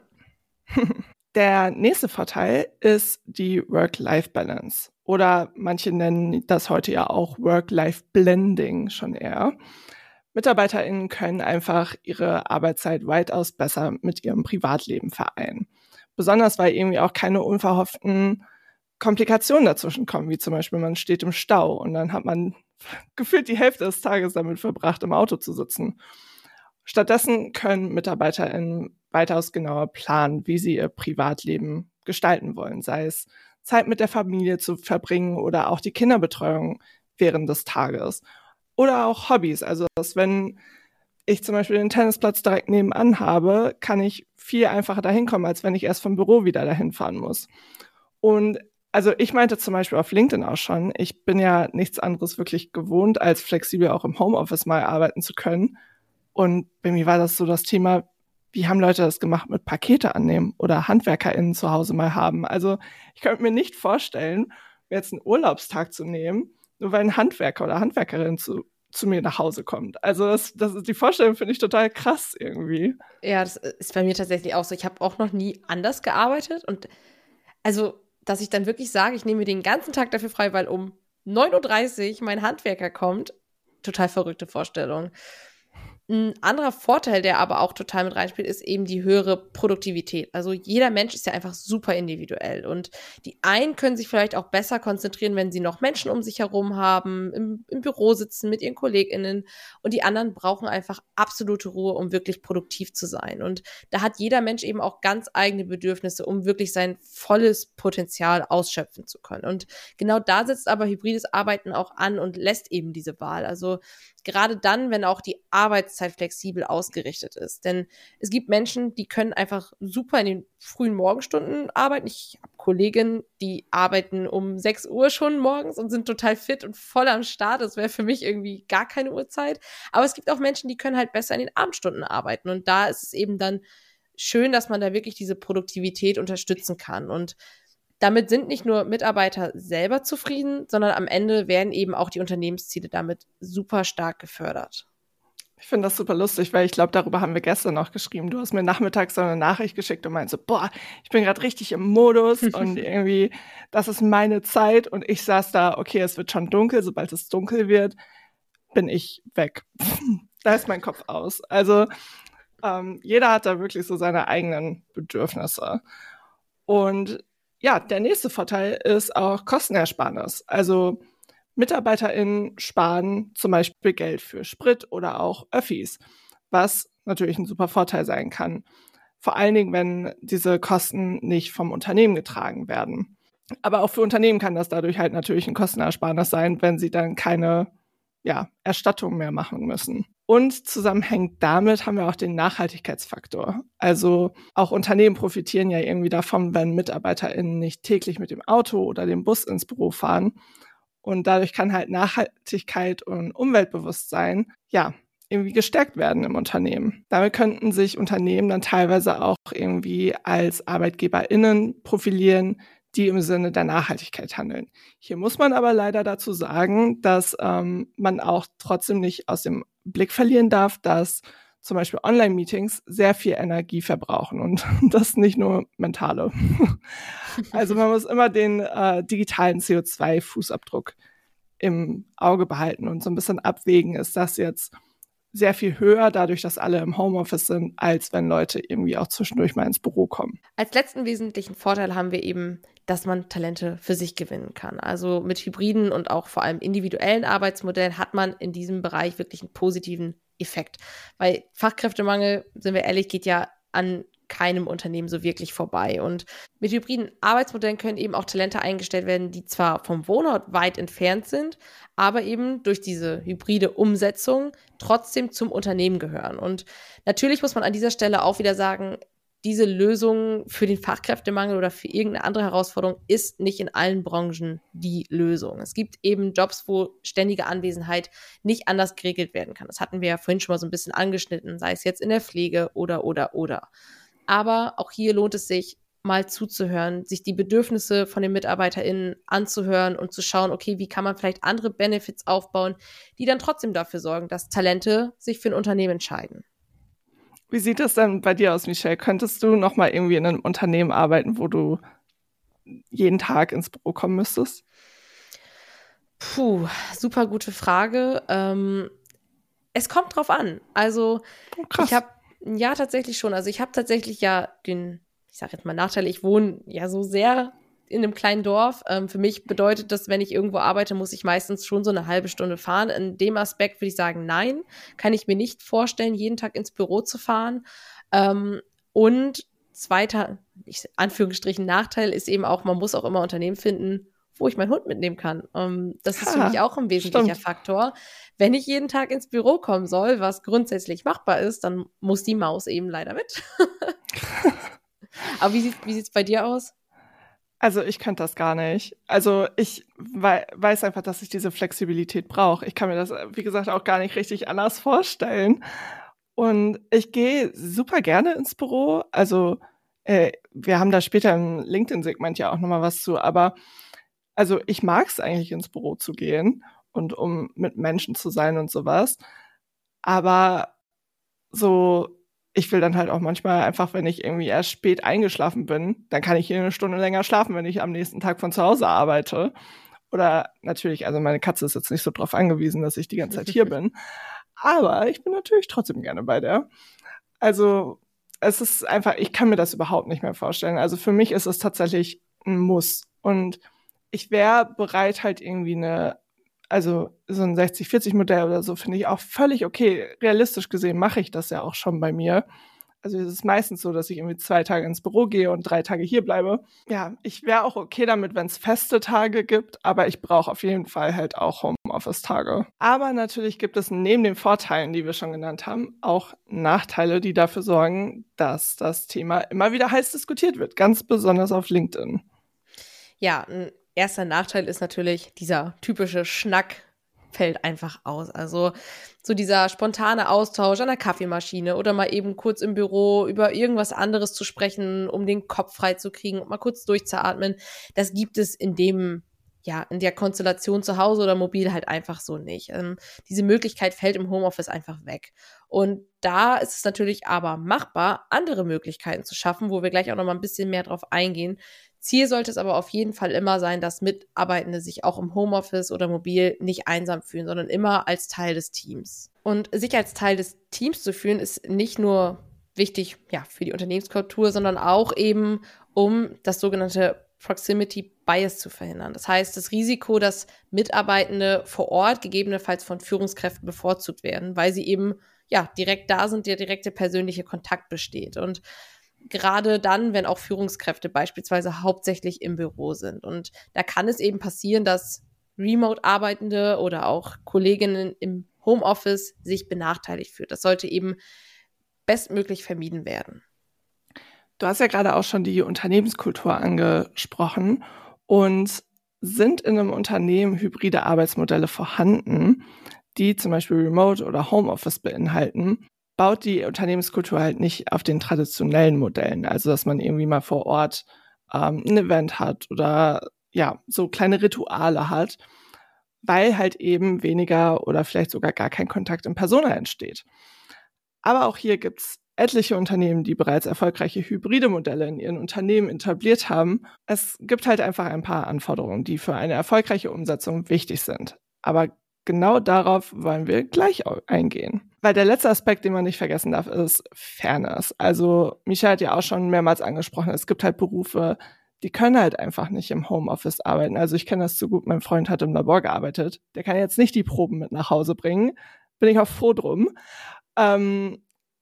Der nächste Vorteil ist die Work-Life-Balance. Oder manche nennen das heute ja auch Work-Life-Blending schon eher. MitarbeiterInnen können einfach ihre Arbeitszeit weitaus besser mit ihrem Privatleben vereinen. Besonders, weil irgendwie auch keine unverhofften Komplikationen dazwischen kommen, wie zum Beispiel man steht im Stau und dann hat man gefühlt die Hälfte des Tages damit verbracht, im Auto zu sitzen. Stattdessen können MitarbeiterInnen weitaus genauer planen, wie sie ihr Privatleben gestalten wollen, sei es Zeit mit der Familie zu verbringen oder auch die Kinderbetreuung während des Tages. Oder auch Hobbys, also dass wenn ich zum Beispiel den Tennisplatz direkt nebenan habe, kann ich viel einfacher dahin kommen, als wenn ich erst vom Büro wieder dahin fahren muss. Und also ich meinte zum Beispiel auf LinkedIn auch schon, ich bin ja nichts anderes wirklich gewohnt, als flexibel auch im Homeoffice mal arbeiten zu können. Und bei mir war das so das Thema, wie haben Leute das gemacht mit Pakete annehmen oder HandwerkerInnen zu Hause mal haben. Also ich könnte mir nicht vorstellen, mir jetzt einen Urlaubstag zu nehmen, nur weil ein Handwerker oder Handwerkerin zu, zu mir nach Hause kommt. Also das, das ist die Vorstellung, finde ich total krass irgendwie. Ja, das ist bei mir tatsächlich auch so. Ich habe auch noch nie anders gearbeitet und also, dass ich dann wirklich sage, ich nehme mir den ganzen Tag dafür frei, weil um neun Uhr dreißig mein Handwerker kommt. Total verrückte Vorstellung. Ein anderer Vorteil, der aber auch total mit reinspielt, ist eben die höhere Produktivität. Also jeder Mensch ist ja einfach super individuell und die einen können sich vielleicht auch besser konzentrieren, wenn sie noch Menschen um sich herum haben, im, im Büro sitzen mit ihren KollegInnen und die anderen brauchen einfach absolute Ruhe, um wirklich produktiv zu sein. Und da hat jeder Mensch eben auch ganz eigene Bedürfnisse, um wirklich sein volles Potenzial ausschöpfen zu können. Und genau da setzt aber hybrides Arbeiten auch an und lässt eben diese Wahl. Also gerade dann, wenn auch die Arbeitszeit flexibel ausgerichtet ist. Denn es gibt Menschen, die können einfach super in den frühen Morgenstunden arbeiten. Ich habe Kolleginnen, die arbeiten um sechs Uhr schon morgens und sind total fit und voll am Start. Das wäre für mich irgendwie gar keine Uhrzeit. Aber es gibt auch Menschen, die können halt besser in den Abendstunden arbeiten. Und da ist es eben dann schön, dass man da wirklich diese Produktivität unterstützen kann. Und damit sind nicht nur Mitarbeiter selber zufrieden, sondern am Ende werden eben auch die Unternehmensziele damit super stark gefördert. Ich finde das super lustig, weil ich glaube, darüber haben wir gestern noch geschrieben. Du hast mir nachmittags so eine Nachricht geschickt und meinst so, boah, ich bin gerade richtig im Modus und irgendwie, das ist meine Zeit. Und ich saß da, okay, es wird schon dunkel. Sobald es dunkel wird, bin ich weg. Da ist mein Kopf aus. Also ähm, jeder hat da wirklich so seine eigenen Bedürfnisse. Und ja, der nächste Vorteil ist auch Kostenersparnis. Also MitarbeiterInnen sparen zum Beispiel Geld für Sprit oder auch Öffis, was natürlich ein super Vorteil sein kann. Vor allen Dingen, wenn diese Kosten nicht vom Unternehmen getragen werden. Aber auch für Unternehmen kann das dadurch halt natürlich ein Kostenersparnis sein, wenn sie dann keine ja, Erstattung mehr machen müssen. Und zusammenhängend damit haben wir auch den Nachhaltigkeitsfaktor. Also auch Unternehmen profitieren ja irgendwie davon, wenn MitarbeiterInnen nicht täglich mit dem Auto oder dem Bus ins Büro fahren. Und dadurch kann halt Nachhaltigkeit und Umweltbewusstsein, ja, irgendwie gestärkt werden im Unternehmen. Damit könnten sich Unternehmen dann teilweise auch irgendwie als ArbeitgeberInnen profilieren, die im Sinne der Nachhaltigkeit handeln. Hier muss man aber leider dazu sagen, dass ähm, man auch trotzdem nicht aus dem Blick verlieren darf, dass zum Beispiel Online-Meetings sehr viel Energie verbrauchen und das nicht nur mentale. Also man muss immer den äh, digitalen C O zwei Fußabdruck im Auge behalten und so ein bisschen abwägen, ist das jetzt sehr viel höher, dadurch, dass alle im Homeoffice sind, als wenn Leute irgendwie auch zwischendurch mal ins Büro kommen. Als letzten wesentlichen Vorteil haben wir eben, dass man Talente für sich gewinnen kann. Also mit hybriden und auch vor allem individuellen Arbeitsmodellen hat man in diesem Bereich wirklich einen positiven Effekt. Weil Fachkräftemangel, sind wir ehrlich, geht ja an keinem Unternehmen so wirklich vorbei. Und mit hybriden Arbeitsmodellen können eben auch Talente eingestellt werden, die zwar vom Wohnort weit entfernt sind, aber eben durch diese hybride Umsetzung trotzdem zum Unternehmen gehören. Und natürlich muss man an dieser Stelle auch wieder sagen, diese Lösung für den Fachkräftemangel oder für irgendeine andere Herausforderung ist nicht in allen Branchen die Lösung. Es gibt eben Jobs, wo ständige Anwesenheit nicht anders geregelt werden kann. Das hatten wir ja vorhin schon mal so ein bisschen angeschnitten, sei es jetzt in der Pflege oder, oder, oder. Aber auch hier lohnt es sich, mal zuzuhören, sich die Bedürfnisse von den MitarbeiterInnen anzuhören und zu schauen, okay, wie kann man vielleicht andere Benefits aufbauen, die dann trotzdem dafür sorgen, dass Talente sich für ein Unternehmen entscheiden. Wie sieht es denn bei dir aus, Michelle? Könntest du noch mal irgendwie in einem Unternehmen arbeiten, wo du jeden Tag ins Büro kommen müsstest? Puh, super gute Frage. Ähm, es kommt drauf an. Also Oh, krass. ich habe, ja tatsächlich schon, also ich habe tatsächlich ja den, ich sage jetzt mal Nachteil, ich wohne ja so sehr in einem kleinen Dorf. Ähm, für mich bedeutet das, wenn ich irgendwo arbeite, muss ich meistens schon so eine halbe Stunde fahren. In dem Aspekt würde ich sagen, nein, kann ich mir nicht vorstellen, jeden Tag ins Büro zu fahren. Ähm, und zweiter, ich, Anführungsstrichen, Nachteil ist eben auch, man muss auch immer Unternehmen finden, wo ich meinen Hund mitnehmen kann. Ähm, das ist für Ja, mich auch ein wesentlicher stimmt. Faktor. Wenn ich jeden Tag ins Büro kommen soll, was grundsätzlich machbar ist, dann muss die Maus eben leider mit. Aber wie sieht wie sieht's bei dir aus? Also ich könnte das gar nicht. Also ich wei- weiß einfach, dass ich diese Flexibilität brauche. Ich kann mir das, wie gesagt, auch gar nicht richtig anders vorstellen. Und ich gehe super gerne ins Büro. Also äh, wir haben da später im LinkedIn-Segment ja auch nochmal was zu. Aber also ich mag es eigentlich, ins Büro zu gehen und um mit Menschen zu sein und sowas. Aber so, ich will dann halt auch manchmal einfach, wenn ich irgendwie erst spät eingeschlafen bin, dann kann ich hier eine Stunde länger schlafen, wenn ich am nächsten Tag von zu Hause arbeite. Oder natürlich, also meine Katze ist jetzt nicht so drauf angewiesen, dass ich die ganze Zeit hier bin. Aber ich bin natürlich trotzdem gerne bei der. Also es ist einfach, ich kann mir das überhaupt nicht mehr vorstellen. Also für mich ist es tatsächlich ein Muss. Und ich wäre bereit, halt irgendwie eine, also so ein sechzig vierzig Modell oder so, finde ich auch völlig okay. Realistisch gesehen mache ich das ja auch schon bei mir. Also es ist meistens so, dass ich irgendwie zwei Tage ins Büro gehe und drei Tage hier bleibe. Ja, ich wäre auch okay damit, wenn es feste Tage gibt, aber ich brauche auf jeden Fall halt auch Homeoffice-Tage. Aber natürlich gibt es neben den Vorteilen, die wir schon genannt haben, auch Nachteile, die dafür sorgen, dass das Thema immer wieder heiß diskutiert wird, ganz besonders auf LinkedIn. Ja, ein erster Nachteil ist natürlich, dieser typische Schnack fällt einfach aus. Also so dieser spontane Austausch an der Kaffeemaschine oder mal eben kurz im Büro über irgendwas anderes zu sprechen, um den Kopf frei zu kriegen und mal kurz durchzuatmen, das gibt es in dem, ja, in der Konstellation zu Hause oder mobil halt einfach so nicht. Ähm, diese Möglichkeit fällt im Homeoffice einfach weg. Und da ist es natürlich aber machbar, andere Möglichkeiten zu schaffen, wo wir gleich auch noch mal ein bisschen mehr drauf eingehen. Ziel sollte es aber auf jeden Fall immer sein, dass Mitarbeitende sich auch im Homeoffice oder mobil nicht einsam fühlen, sondern immer als Teil des Teams. Und sich als Teil des Teams zu fühlen, ist nicht nur wichtig, ja, für die Unternehmenskultur, sondern auch eben, um das sogenannte Proximity Bias zu verhindern. Das heißt, das Risiko, dass Mitarbeitende vor Ort gegebenenfalls von Führungskräften bevorzugt werden, weil sie eben, ja, direkt da sind, der direkte persönliche Kontakt besteht. Und gerade dann, wenn auch Führungskräfte beispielsweise hauptsächlich im Büro sind. Und da kann es eben passieren, dass Remote-Arbeitende oder auch Kolleginnen im Homeoffice sich benachteiligt fühlt. Das sollte eben bestmöglich vermieden werden. Du hast ja gerade auch schon die Unternehmenskultur angesprochen. Und sind in einem Unternehmen hybride Arbeitsmodelle vorhanden, die zum Beispiel Remote oder Homeoffice beinhalten, baut die Unternehmenskultur halt nicht auf den traditionellen Modellen. Also dass man irgendwie mal vor Ort ähm, ein Event hat oder ja, so kleine Rituale hat, weil halt eben weniger oder vielleicht sogar gar kein Kontakt in Persona entsteht. Aber auch hier gibt's etliche Unternehmen, die bereits erfolgreiche hybride Modelle in ihren Unternehmen etabliert haben. Es gibt halt einfach ein paar Anforderungen, die für eine erfolgreiche Umsetzung wichtig sind. Aber genau darauf wollen wir gleich eingehen. Weil der letzte Aspekt, den man nicht vergessen darf, ist Fairness. Also Micha hat ja auch schon mehrmals angesprochen, es gibt halt Berufe, die können halt einfach nicht im Homeoffice arbeiten. Also ich kenne das so gut, mein Freund hat im Labor gearbeitet. Der kann jetzt nicht die Proben mit nach Hause bringen. Bin ich auch froh drum. Ähm,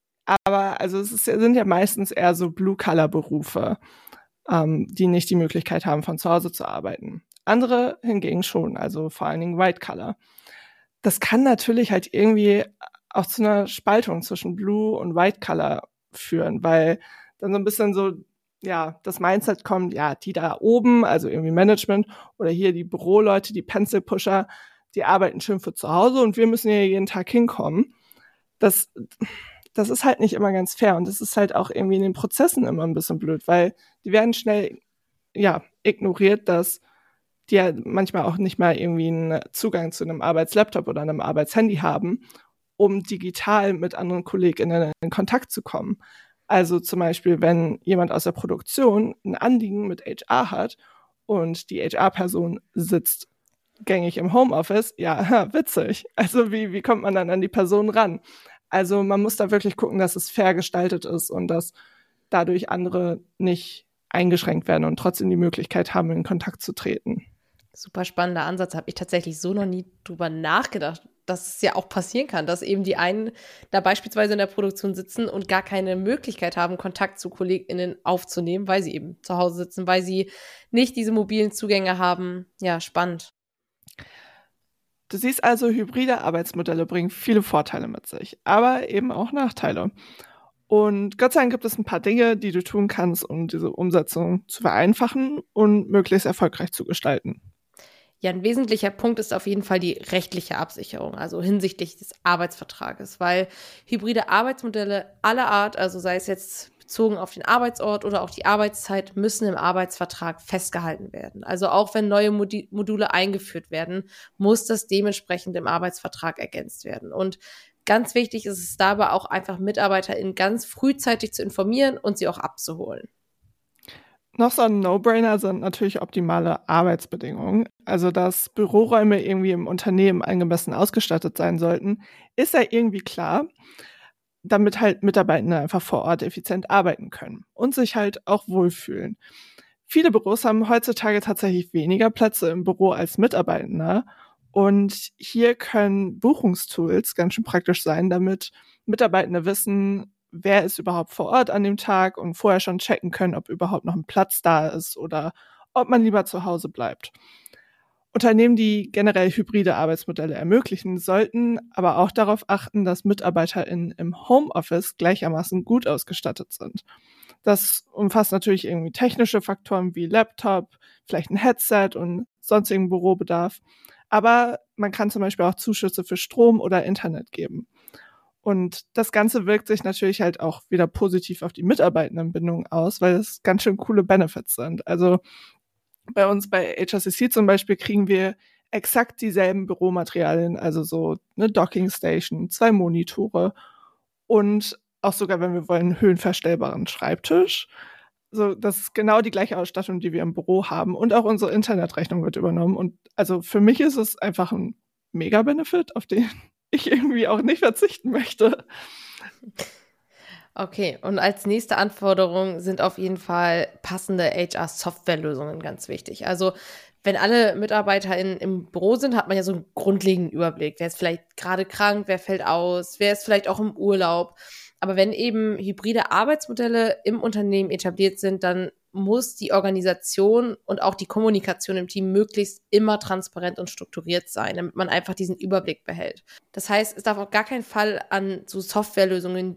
aber also es ist, sind ja meistens eher so Blue-Color-Berufe, ähm, die nicht die Möglichkeit haben, von zu Hause zu arbeiten. Andere hingegen schon, also vor allen Dingen White-Color. Das kann natürlich halt irgendwie auch zu einer Spaltung zwischen Blue und White-Color führen, weil dann so ein bisschen so, ja, das Mindset kommt, ja, die da oben, also irgendwie Management oder hier die Büroleute, die Pencil-Pusher, die arbeiten schön für zu Hause und wir müssen hier jeden Tag hinkommen. Das, das ist halt nicht immer ganz fair und das ist halt auch irgendwie in den Prozessen immer ein bisschen blöd, weil die werden schnell, ja, ignoriert, dass die ja manchmal auch nicht mal irgendwie einen Zugang zu einem Arbeitslaptop oder einem Arbeitshandy haben, um digital mit anderen KollegInnen in Kontakt zu kommen. Also zum Beispiel, wenn jemand aus der Produktion ein Anliegen mit H R hat und die H R-Person sitzt gängig im Homeoffice, ja, witzig. Also wie, wie kommt man dann an die Person ran? Also man muss da wirklich gucken, dass es fair gestaltet ist und dass dadurch andere nicht eingeschränkt werden und trotzdem die Möglichkeit haben, in Kontakt zu treten. Super spannender Ansatz, habe ich tatsächlich so noch nie drüber nachgedacht, dass es ja auch passieren kann, dass eben die einen da beispielsweise in der Produktion sitzen und gar keine Möglichkeit haben, Kontakt zu KollegInnen aufzunehmen, weil sie eben zu Hause sitzen, weil sie nicht diese mobilen Zugänge haben. Ja, spannend. Du siehst also, hybride Arbeitsmodelle bringen viele Vorteile mit sich, aber eben auch Nachteile. Und Gott sei Dank gibt es ein paar Dinge, die du tun kannst, um diese Umsetzung zu vereinfachen und möglichst erfolgreich zu gestalten. Ja, ein wesentlicher Punkt ist auf jeden Fall die rechtliche Absicherung, also hinsichtlich des Arbeitsvertrages, weil hybride Arbeitsmodelle aller Art, also sei es jetzt bezogen auf den Arbeitsort oder auch die Arbeitszeit, müssen im Arbeitsvertrag festgehalten werden. Also auch wenn neue Modi- Module eingeführt werden, muss das dementsprechend im Arbeitsvertrag ergänzt werden. Und ganz wichtig ist es dabei auch einfach MitarbeiterInnen ganz frühzeitig zu informieren und sie auch abzuholen. Noch so ein No-Brainer sind natürlich optimale Arbeitsbedingungen. Also, dass Büroräume irgendwie im Unternehmen angemessen ausgestattet sein sollten, ist ja irgendwie klar, damit halt Mitarbeitende einfach vor Ort effizient arbeiten können und sich halt auch wohlfühlen. Viele Büros haben heutzutage tatsächlich weniger Plätze im Büro als Mitarbeitende. Und hier können Buchungstools ganz schön praktisch sein, damit Mitarbeitende wissen, wer ist überhaupt vor Ort an dem Tag und vorher schon checken können, ob überhaupt noch ein Platz da ist oder ob man lieber zu Hause bleibt. Unternehmen, die generell hybride Arbeitsmodelle ermöglichen, sollten aber auch darauf achten, dass MitarbeiterInnen im Homeoffice gleichermaßen gut ausgestattet sind. Das umfasst natürlich irgendwie technische Faktoren wie Laptop, vielleicht ein Headset und sonstigen Bürobedarf. Aber man kann zum Beispiel auch Zuschüsse für Strom oder Internet geben. Und das Ganze wirkt sich natürlich halt auch wieder positiv auf die Mitarbeitendenbindung aus, weil es ganz schön coole Benefits sind. Also bei uns bei H R C C zum Beispiel kriegen wir exakt dieselben Büromaterialien, also so eine Dockingstation, zwei Monitore und auch sogar, wenn wir wollen, einen höhenverstellbaren Schreibtisch. So, das ist genau die gleiche Ausstattung, die wir im Büro haben. Und auch unsere Internetrechnung wird übernommen. Und also für mich ist es einfach ein Mega-Benefit, auf den ich irgendwie auch nicht verzichten möchte. Okay, und als nächste Anforderung sind auf jeden Fall passende H R-Softwarelösungen ganz wichtig. Also wenn alle Mitarbeiter in, im Büro sind, hat man ja so einen grundlegenden Überblick. Wer ist vielleicht gerade krank, wer fällt aus, wer ist vielleicht auch im Urlaub. Aber wenn eben hybride Arbeitsmodelle im Unternehmen etabliert sind, dann muss die Organisation und auch die Kommunikation im Team möglichst immer transparent und strukturiert sein, damit man einfach diesen Überblick behält. Das heißt, es darf auf gar keinen Fall an so Softwarelösungen, die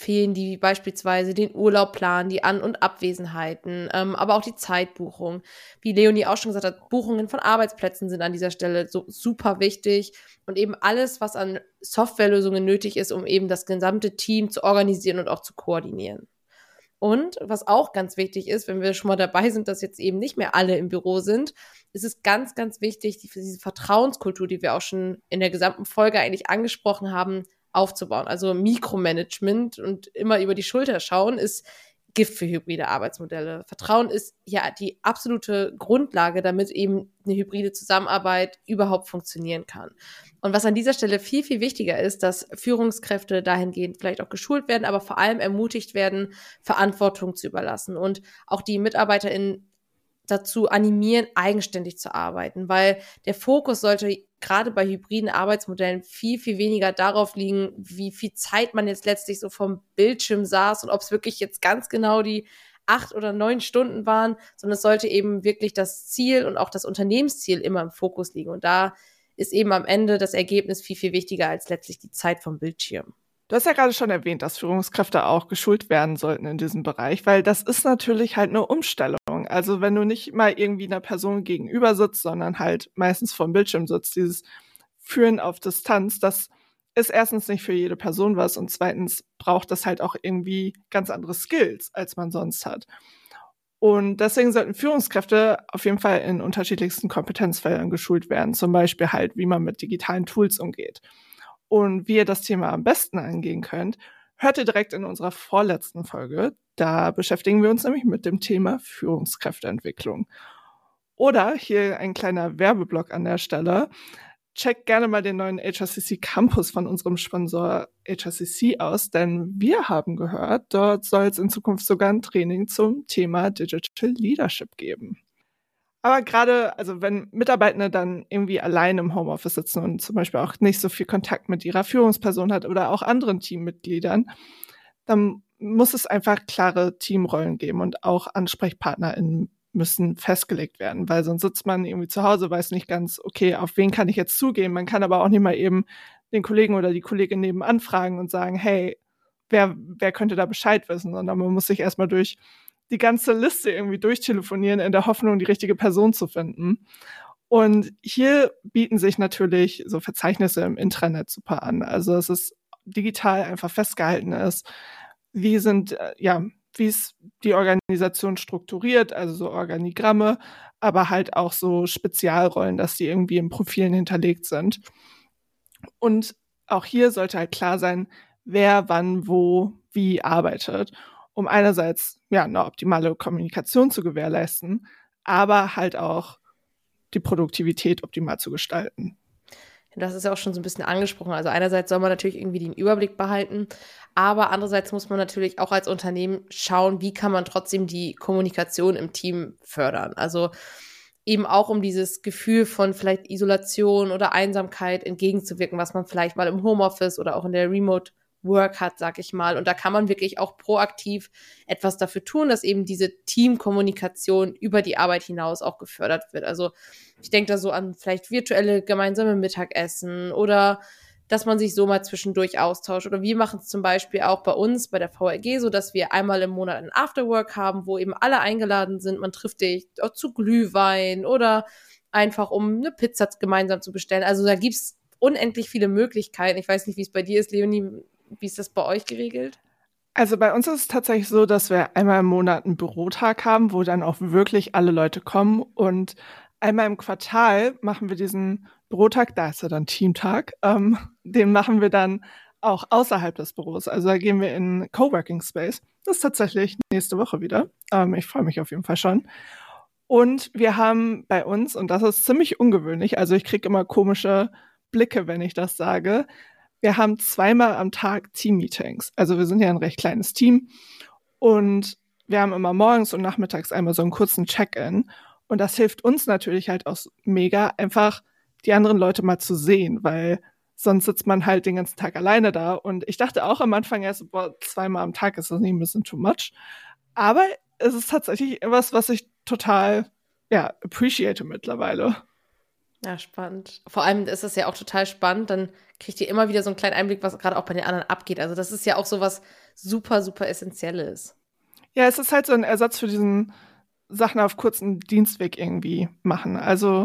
fehlen die beispielsweise den Urlaubplan, die An- und Abwesenheiten, ähm, aber auch die Zeitbuchung. Wie Leonie auch schon gesagt hat, Buchungen von Arbeitsplätzen sind an dieser Stelle so super wichtig und eben alles, was an Softwarelösungen nötig ist, um eben das gesamte Team zu organisieren und auch zu koordinieren. Und was auch ganz wichtig ist, wenn wir schon mal dabei sind, dass jetzt eben nicht mehr alle im Büro sind, ist es ganz, ganz wichtig, die, diese Vertrauenskultur, die wir auch schon in der gesamten Folge eigentlich angesprochen haben, aufzubauen. Also Mikromanagement und immer über die Schulter schauen ist Gift für hybride Arbeitsmodelle. Vertrauen ist ja die absolute Grundlage, damit eben eine hybride Zusammenarbeit überhaupt funktionieren kann. Und was an dieser Stelle viel, viel wichtiger ist, dass Führungskräfte dahingehend vielleicht auch geschult werden, aber vor allem ermutigt werden, Verantwortung zu überlassen und auch die MitarbeiterInnen dazu animieren, eigenständig zu arbeiten, weil der Fokus sollte gerade bei hybriden Arbeitsmodellen viel, viel weniger darauf liegen, wie viel Zeit man jetzt letztlich so vom Bildschirm saß und ob es wirklich jetzt ganz genau die acht oder neun Stunden waren, sondern es sollte eben wirklich das Ziel und auch das Unternehmensziel immer im Fokus liegen. Und da ist eben am Ende das Ergebnis viel, viel wichtiger als letztlich die Zeit vom Bildschirm. Du hast ja gerade schon erwähnt, dass Führungskräfte auch geschult werden sollten in diesem Bereich, weil das ist natürlich halt eine Umstellung. Also wenn du nicht mal irgendwie einer Person gegenüber sitzt, sondern halt meistens vor dem Bildschirm sitzt, dieses Führen auf Distanz, das ist erstens nicht für jede Person was und zweitens braucht das halt auch irgendwie ganz andere Skills, als man sonst hat. Und deswegen sollten Führungskräfte auf jeden Fall in unterschiedlichsten Kompetenzfeldern geschult werden, zum Beispiel halt, wie man mit digitalen Tools umgeht. Und wie ihr das Thema am besten angehen könnt, hört ihr direkt in unserer vorletzten Folge. Da beschäftigen wir uns nämlich mit dem Thema Führungskräfteentwicklung. Oder hier ein kleiner Werbeblock an der Stelle. Checkt gerne mal den neuen H R C C Campus von unserem Sponsor H R C C aus, denn wir haben gehört, dort soll es in Zukunft sogar ein Training zum Thema Digital Leadership geben. Aber gerade, also wenn Mitarbeitende dann irgendwie allein im Homeoffice sitzen und zum Beispiel auch nicht so viel Kontakt mit ihrer Führungsperson hat oder auch anderen Teammitgliedern, dann muss es einfach klare Teamrollen geben und auch AnsprechpartnerInnen müssen festgelegt werden, weil sonst sitzt man irgendwie zu Hause, weiß nicht ganz, okay, auf wen kann ich jetzt zugehen? Man kann aber auch nicht mal eben den Kollegen oder die Kollegin nebenan fragen und sagen, hey, wer, wer könnte da Bescheid wissen? Sondern man muss sich erstmal durch die ganze Liste irgendwie durchtelefonieren, in der Hoffnung, die richtige Person zu finden. Und hier bieten sich natürlich so Verzeichnisse im Intranet super an. Also es ist digital einfach festgehalten ist, wie sind, ja, wie ist die Organisation strukturiert, also so Organigramme, aber halt auch so Spezialrollen, dass die irgendwie in Profilen hinterlegt sind. Und auch hier sollte halt klar sein, wer wann, wo, wie arbeitet, um einerseits ja eine optimale Kommunikation zu gewährleisten, aber halt auch die Produktivität optimal zu gestalten. Das ist ja auch schon so ein bisschen angesprochen. Also einerseits soll man natürlich irgendwie den Überblick behalten, aber andererseits muss man natürlich auch als Unternehmen schauen, wie kann man trotzdem die Kommunikation im Team fördern. Also eben auch um dieses Gefühl von vielleicht Isolation oder Einsamkeit entgegenzuwirken, was man vielleicht mal im Homeoffice oder auch in der Remote Work hat, sag ich mal. Und da kann man wirklich auch proaktiv etwas dafür tun, dass eben diese Teamkommunikation über die Arbeit hinaus auch gefördert wird. Also ich denke da so an vielleicht virtuelle gemeinsame Mittagessen oder dass man sich so mal zwischendurch austauscht. Oder wir machen es zum Beispiel auch bei uns, bei der V R G, so dass wir einmal im Monat ein Afterwork haben, wo eben alle eingeladen sind. Man trifft sich auch zu Glühwein oder einfach, um eine Pizza gemeinsam zu bestellen. Also da gibt's unendlich viele Möglichkeiten. Ich weiß nicht, wie es bei dir ist, Leonie. Wie ist das bei euch geregelt? Also bei uns ist es tatsächlich so, dass wir einmal im Monat einen Bürotag haben, wo dann auch wirklich alle Leute kommen. Und einmal im Quartal machen wir diesen Bürotag, da ist ja dann Teamtag, ähm, den machen wir dann auch außerhalb des Büros. Also da gehen wir in Coworking Space. Das ist tatsächlich nächste Woche wieder. Ähm, ich freue mich auf jeden Fall schon. Und wir haben bei uns, und das ist ziemlich ungewöhnlich, also ich kriege immer komische Blicke, wenn ich das sage, wir haben zweimal am Tag Team-Meetings. Also wir sind ja ein recht kleines Team und wir haben immer morgens und nachmittags einmal so einen kurzen Check-in. Und das hilft uns natürlich halt auch mega, einfach die anderen Leute mal zu sehen, weil sonst sitzt man halt den ganzen Tag alleine da. Und ich dachte auch am Anfang erst, boah, zweimal am Tag ist das nicht ein bisschen too much. Aber es ist tatsächlich etwas, was ich total, ja, appreciate mittlerweile. Ja, spannend. Vor allem ist es ja auch total spannend, dann kriegt ihr immer wieder so einen kleinen Einblick, was gerade auch bei den anderen abgeht. Also das ist ja auch so was super, super Essentielles. Ja, es ist halt so ein Ersatz für diesen Sachen auf kurzen Dienstweg irgendwie machen. Also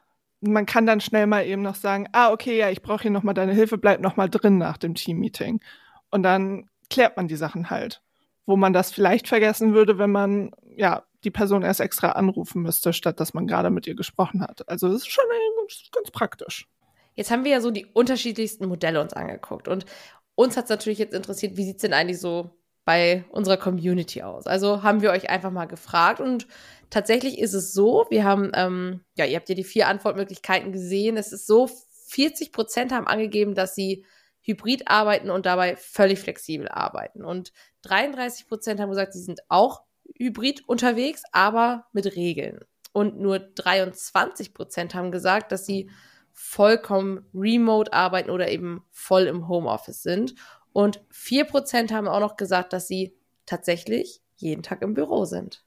man kann dann schnell mal eben noch sagen, ah, okay, ja, ich brauche hier nochmal deine Hilfe, bleib nochmal drin nach dem Teammeeting. Und dann klärt man die Sachen halt, wo man das vielleicht vergessen würde, wenn man, ja, die Person erst extra anrufen müsste, statt dass man gerade mit ihr gesprochen hat. Also das ist schon ganz, ganz praktisch. Jetzt haben wir ja so die unterschiedlichsten Modelle uns angeguckt. Und uns hat es natürlich jetzt interessiert, wie sieht es denn eigentlich so bei unserer Community aus? Also haben wir euch einfach mal gefragt und tatsächlich ist es so, wir haben, ähm, ja, ihr habt ja die vier Antwortmöglichkeiten gesehen. Es ist so, vierzig Prozent haben angegeben, dass sie hybrid arbeiten und dabei völlig flexibel arbeiten. Und dreiunddreißig Prozent haben gesagt, sie sind auch hybrid unterwegs, aber mit Regeln. Und nur dreiundzwanzig Prozent haben gesagt, dass sie vollkommen remote arbeiten oder eben voll im Homeoffice sind. Und vier Prozent haben auch noch gesagt, dass sie tatsächlich jeden Tag im Büro sind.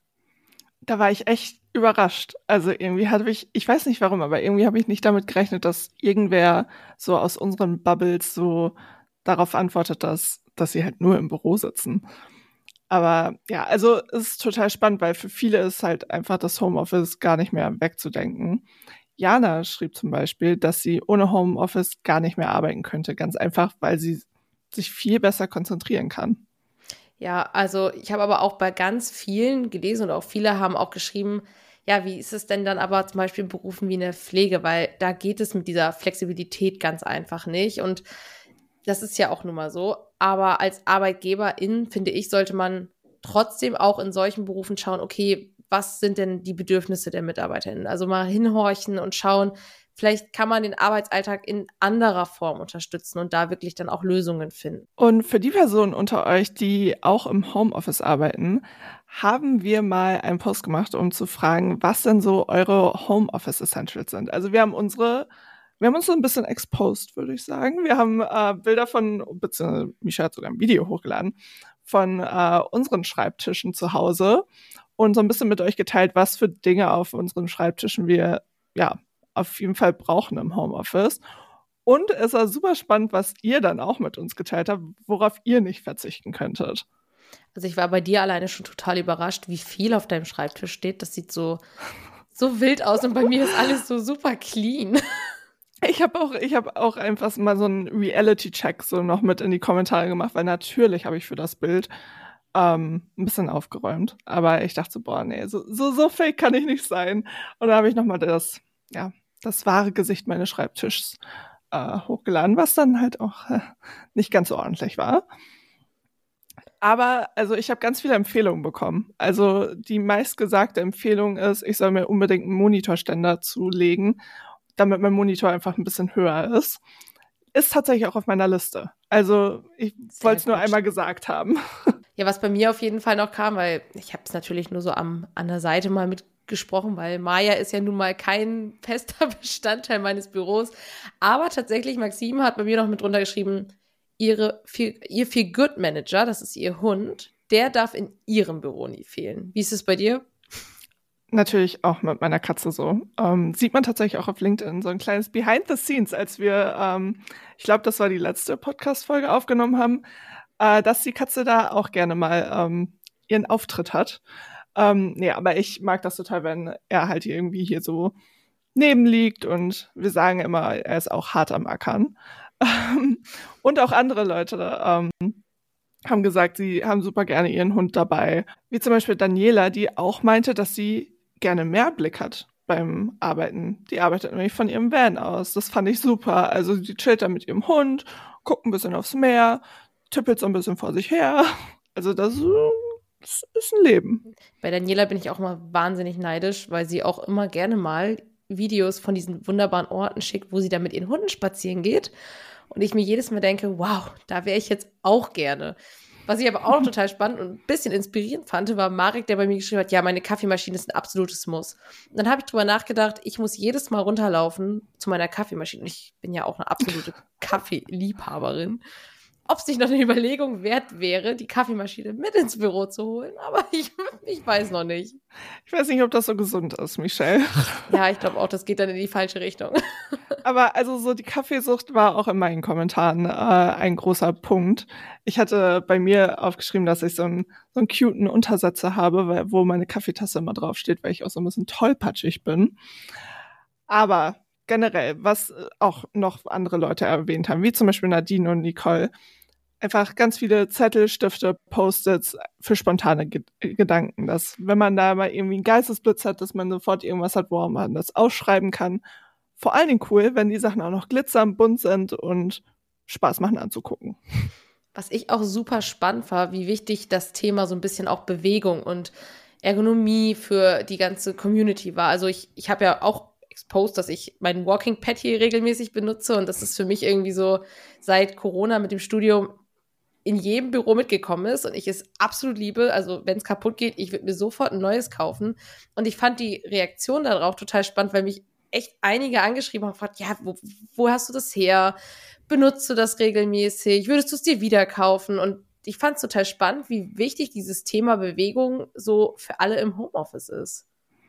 Da war ich echt überrascht. Also irgendwie hatte ich, ich weiß nicht warum, aber irgendwie habe ich nicht damit gerechnet, dass irgendwer so aus unseren Bubbles so darauf antwortet, dass, dass sie halt nur im Büro sitzen. Aber ja, also es ist total spannend, weil für viele ist halt einfach das Homeoffice gar nicht mehr wegzudenken. Jana schrieb zum Beispiel, dass sie ohne Homeoffice gar nicht mehr arbeiten könnte. Ganz einfach, weil sie sich viel besser konzentrieren kann. Ja, also ich habe aber auch bei ganz vielen gelesen und auch viele haben auch geschrieben, ja, wie ist es denn dann aber zum Beispiel in Berufen wie eine Pflege, weil da geht es mit dieser Flexibilität ganz einfach nicht und das ist ja auch nun mal so, aber als Arbeitgeberin, finde ich, sollte man trotzdem auch in solchen Berufen schauen, okay, was sind denn die Bedürfnisse der MitarbeiterInnen? Also mal hinhorchen und schauen, vielleicht kann man den Arbeitsalltag in anderer Form unterstützen und da wirklich dann auch Lösungen finden. Und für die Personen unter euch, die auch im Homeoffice arbeiten, haben wir mal einen Post gemacht, um zu fragen, was denn so eure Homeoffice Essentials sind. Also wir haben unsere, wir haben uns so ein bisschen exposed, würde ich sagen. Wir haben äh, Bilder von, beziehungsweise Misha hat sogar ein Video hochgeladen, von äh, unseren Schreibtischen zu Hause und so ein bisschen mit euch geteilt, was für Dinge auf unseren Schreibtischen wir, ja, auf jeden Fall brauchen im Homeoffice. Und es war super spannend, was ihr dann auch mit uns geteilt habt, worauf ihr nicht verzichten könntet. Also ich war bei dir alleine schon total überrascht, wie viel auf deinem Schreibtisch steht. Das sieht so, so wild aus und bei mir ist alles so super clean. Ich habe auch, ich habe auch einfach mal so einen Reality-Check so noch mit in die Kommentare gemacht, weil natürlich habe ich für das Bild ähm, ein bisschen aufgeräumt. Aber ich dachte so, boah, nee, so, so, so fake kann ich nicht sein. Und da habe ich nochmal das, ja, das wahre Gesicht meines Schreibtischs äh, hochgeladen, was dann halt auch äh, nicht ganz so ordentlich war. Aber also ich habe ganz viele Empfehlungen bekommen. Also die meistgesagte Empfehlung ist, ich soll mir unbedingt einen Monitorständer zulegen, damit mein Monitor einfach ein bisschen höher ist. Ist tatsächlich auch auf meiner Liste. Also ich wollte es nur einmal gesagt haben. Ja, was bei mir auf jeden Fall noch kam, weil ich habe es natürlich nur so am, an der Seite mal mitgesprochen, weil Maya ist ja nun mal kein fester Bestandteil meines Büros. Aber tatsächlich, Maxime hat bei mir noch mit drunter geschrieben, ihre, ihr Feel-Good-Manager, das ist ihr Hund, der darf in ihrem Büro nie fehlen. Wie ist es bei dir? Natürlich auch mit meiner Katze so. Ähm, sieht man tatsächlich auch auf LinkedIn so ein kleines Behind the Scenes, als wir, ähm, ich glaube, das war die letzte Podcast-Folge aufgenommen haben, äh, dass die Katze da auch gerne mal ähm, ihren Auftritt hat. Ähm, nee, aber ich mag das total, wenn er halt irgendwie hier so neben liegt und wir sagen immer, er ist auch hart am Ackern. Und auch andere Leute ähm, haben gesagt, sie haben super gerne ihren Hund dabei. Wie zum Beispiel Daniela, die auch meinte, dass sie gerne mehr Blick hat beim Arbeiten. Die arbeitet nämlich von ihrem Van aus. Das fand ich super. Also die chillt da mit ihrem Hund, guckt ein bisschen aufs Meer, tippelt so ein bisschen vor sich her. Also das, das ist ein Leben. Bei Daniela bin ich auch immer wahnsinnig neidisch, weil sie auch immer gerne mal Videos von diesen wunderbaren Orten schickt, wo sie da mit ihren Hunden spazieren geht. Und ich mir jedes Mal denke, wow, da wäre ich jetzt auch gerne. Was ich aber auch noch total spannend und ein bisschen inspirierend fand, war Marek, der bei mir geschrieben hat, ja, meine Kaffeemaschine ist ein absolutes Muss. Und dann habe ich drüber nachgedacht, ich muss jedes Mal runterlaufen zu meiner Kaffeemaschine. Und ich bin ja auch eine absolute Kaffeeliebhaberin. ob es nicht noch eine Überlegung wert wäre, die Kaffeemaschine mit ins Büro zu holen. Aber ich, ich weiß noch nicht. Ich weiß nicht, ob das so gesund ist, Michelle. Ja, ich glaube auch, das geht dann in die falsche Richtung. Aber also so die Kaffeesucht war auch in meinen Kommentaren äh, ein großer Punkt. Ich hatte bei mir aufgeschrieben, dass ich so einen, so einen cuten Untersetzer habe, weil, wo meine Kaffeetasse immer draufsteht, weil ich auch so ein bisschen tollpatschig bin. Aber generell, was auch noch andere Leute erwähnt haben, wie zum Beispiel Nadine und Nicole, einfach ganz viele Zettel, Stifte, Post-its für spontane Ge- Gedanken. Dass, wenn man da mal irgendwie einen Geistesblitz hat, dass man sofort irgendwas hat, worauf man das ausschreiben kann. Vor allen Dingen cool, wenn die Sachen auch noch glitzern, bunt sind und Spaß machen anzugucken. Was ich auch super spannend war, wie wichtig das Thema so ein bisschen auch Bewegung und Ergonomie für die ganze Community war. Also ich, ich habe ja auch exposed, dass ich meinen Walking Pad hier regelmäßig benutze und das ist für mich irgendwie so seit Corona mit dem Studium in jedem Büro mitgekommen ist und ich es absolut liebe. Also wenn es kaputt geht, ich würde mir sofort ein neues kaufen. Und ich fand die Reaktion darauf total spannend, weil mich echt einige angeschrieben haben und gefragt, ja, wo, wo hast du das her? Benutzt du das regelmäßig? Würdest du es dir wieder kaufen? Und ich fand es total spannend, wie wichtig dieses Thema Bewegung so für alle im Homeoffice ist.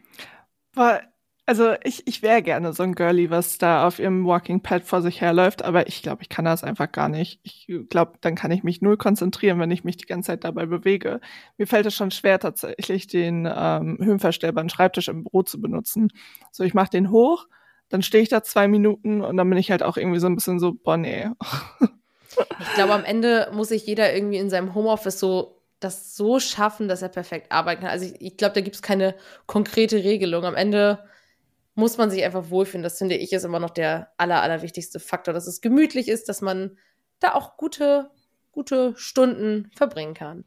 Weil Also ich, ich wäre gerne so ein Girlie, was da auf ihrem Walking Pad vor sich herläuft, aber ich glaube, ich kann das einfach gar nicht. Ich glaube, dann kann ich mich null konzentrieren, wenn ich mich die ganze Zeit dabei bewege. Mir fällt es schon schwer, tatsächlich den ähm, höhenverstellbaren Schreibtisch im Büro zu benutzen. So, ich mache den hoch, dann stehe ich da zwei Minuten und dann bin ich halt auch irgendwie so ein bisschen so, boah, nee. Ich glaube, am Ende muss sich jeder irgendwie in seinem Homeoffice so das so schaffen, dass er perfekt arbeiten kann. Also ich, ich glaube, da gibt es keine konkrete Regelung. Am Ende muss man sich einfach wohlfühlen. Das finde ich ist immer noch der aller, allerwichtigste Faktor, dass es gemütlich ist, dass man da auch gute, gute Stunden verbringen kann.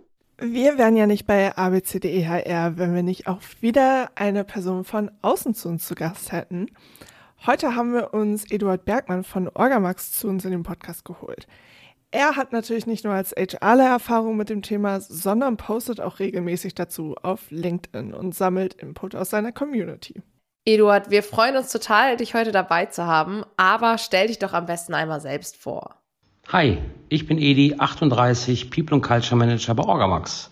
Wir wären ja nicht bei A B C D E H R, wenn wir nicht auch wieder eine Person von außen zu uns zu Gast hätten. Heute haben wir uns Eduard Bergmann von Orgamax zu uns in den Podcast geholt. Er hat natürlich nicht nur als HRler Erfahrung mit dem Thema, sondern postet auch regelmäßig dazu auf LinkedIn und sammelt Input aus seiner Community. Eduard, wir freuen uns total, dich heute dabei zu haben, aber stell dich doch am besten einmal selbst vor. Hi, ich bin Edi, achtunddreißig, People and Culture Manager bei Orgamax.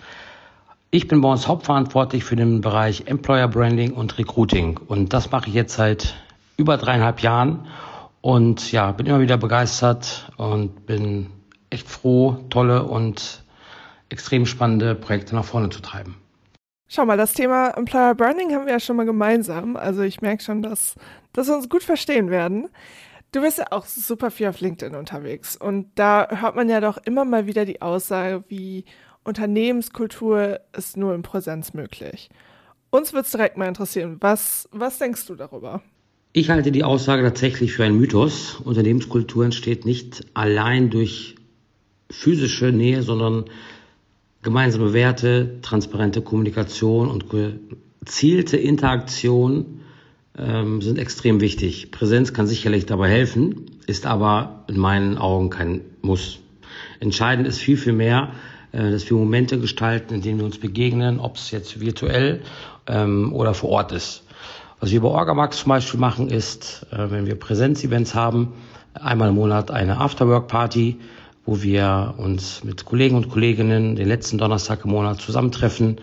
Ich bin bei uns hauptverantwortlich für den Bereich Employer Branding und Recruiting und das mache ich jetzt seit über dreieinhalb Jahren und ja, bin immer wieder begeistert und bin echt froh, tolle und extrem spannende Projekte nach vorne zu treiben. Schau mal, das Thema Employer Branding haben wir ja schon mal gemeinsam. Also ich merke schon, dass, dass wir uns gut verstehen werden. Du bist ja auch super viel auf LinkedIn unterwegs. Und da hört man ja doch immer mal wieder die Aussage, wie Unternehmenskultur ist nur in Präsenz möglich. Uns würde es direkt mal interessieren, was, was denkst du darüber? Ich halte die Aussage tatsächlich für einen Mythos. Unternehmenskultur entsteht nicht allein durch physische Nähe, sondern gemeinsame Werte, transparente Kommunikation und gezielte Interaktion ähm, sind extrem wichtig. Präsenz kann sicherlich dabei helfen, ist aber in meinen Augen kein Muss. Entscheidend ist viel, viel mehr, äh, dass wir Momente gestalten, in denen wir uns begegnen, ob es jetzt virtuell ähm, oder vor Ort ist. Was wir bei Orgamax zum Beispiel machen, ist, äh, wenn wir Präsenzevents haben, einmal im Monat eine Afterwork-Party, wo wir uns mit Kollegen und Kolleginnen den letzten Donnerstag im Monat zusammentreffen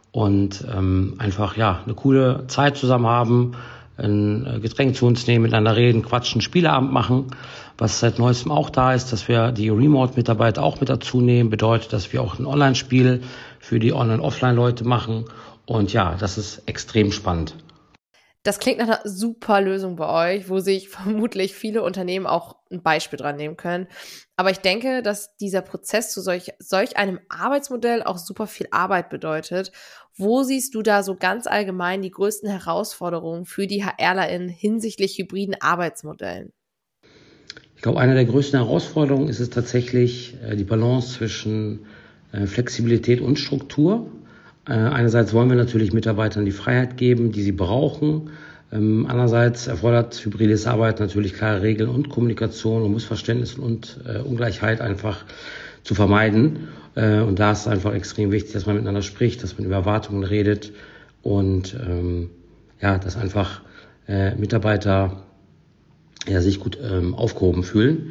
und ähm, einfach ja eine coole Zeit zusammen haben, ein Getränk zu uns nehmen, miteinander reden, quatschen, Spieleabend machen. Was seit neuestem auch da ist, dass wir die Remote-Mitarbeiter auch mit dazu nehmen, bedeutet, dass wir auch ein Online-Spiel für die Online-Offline-Leute machen. Und ja, das ist extrem spannend. Das klingt nach einer super Lösung bei euch, wo sich vermutlich viele Unternehmen auch ein Beispiel dran nehmen können. Aber ich denke, dass dieser Prozess zu solch, solch einem Arbeitsmodell auch super viel Arbeit bedeutet. Wo siehst du da so ganz allgemein die größten Herausforderungen für die HRlerInnen hinsichtlich hybriden Arbeitsmodellen? Ich glaube, eine der größten Herausforderungen ist es tatsächlich die Balance zwischen Flexibilität und Struktur. Einerseits wollen wir natürlich Mitarbeitern die Freiheit geben, die sie brauchen. Andererseits erfordert hybrides Arbeiten natürlich klare Regeln und Kommunikation und Missverständnis und Ungleichheit einfach zu vermeiden. Und da ist es einfach extrem wichtig, dass man miteinander spricht, dass man über Erwartungen redet und ja, dass einfach Mitarbeiter ja, sich gut aufgehoben fühlen.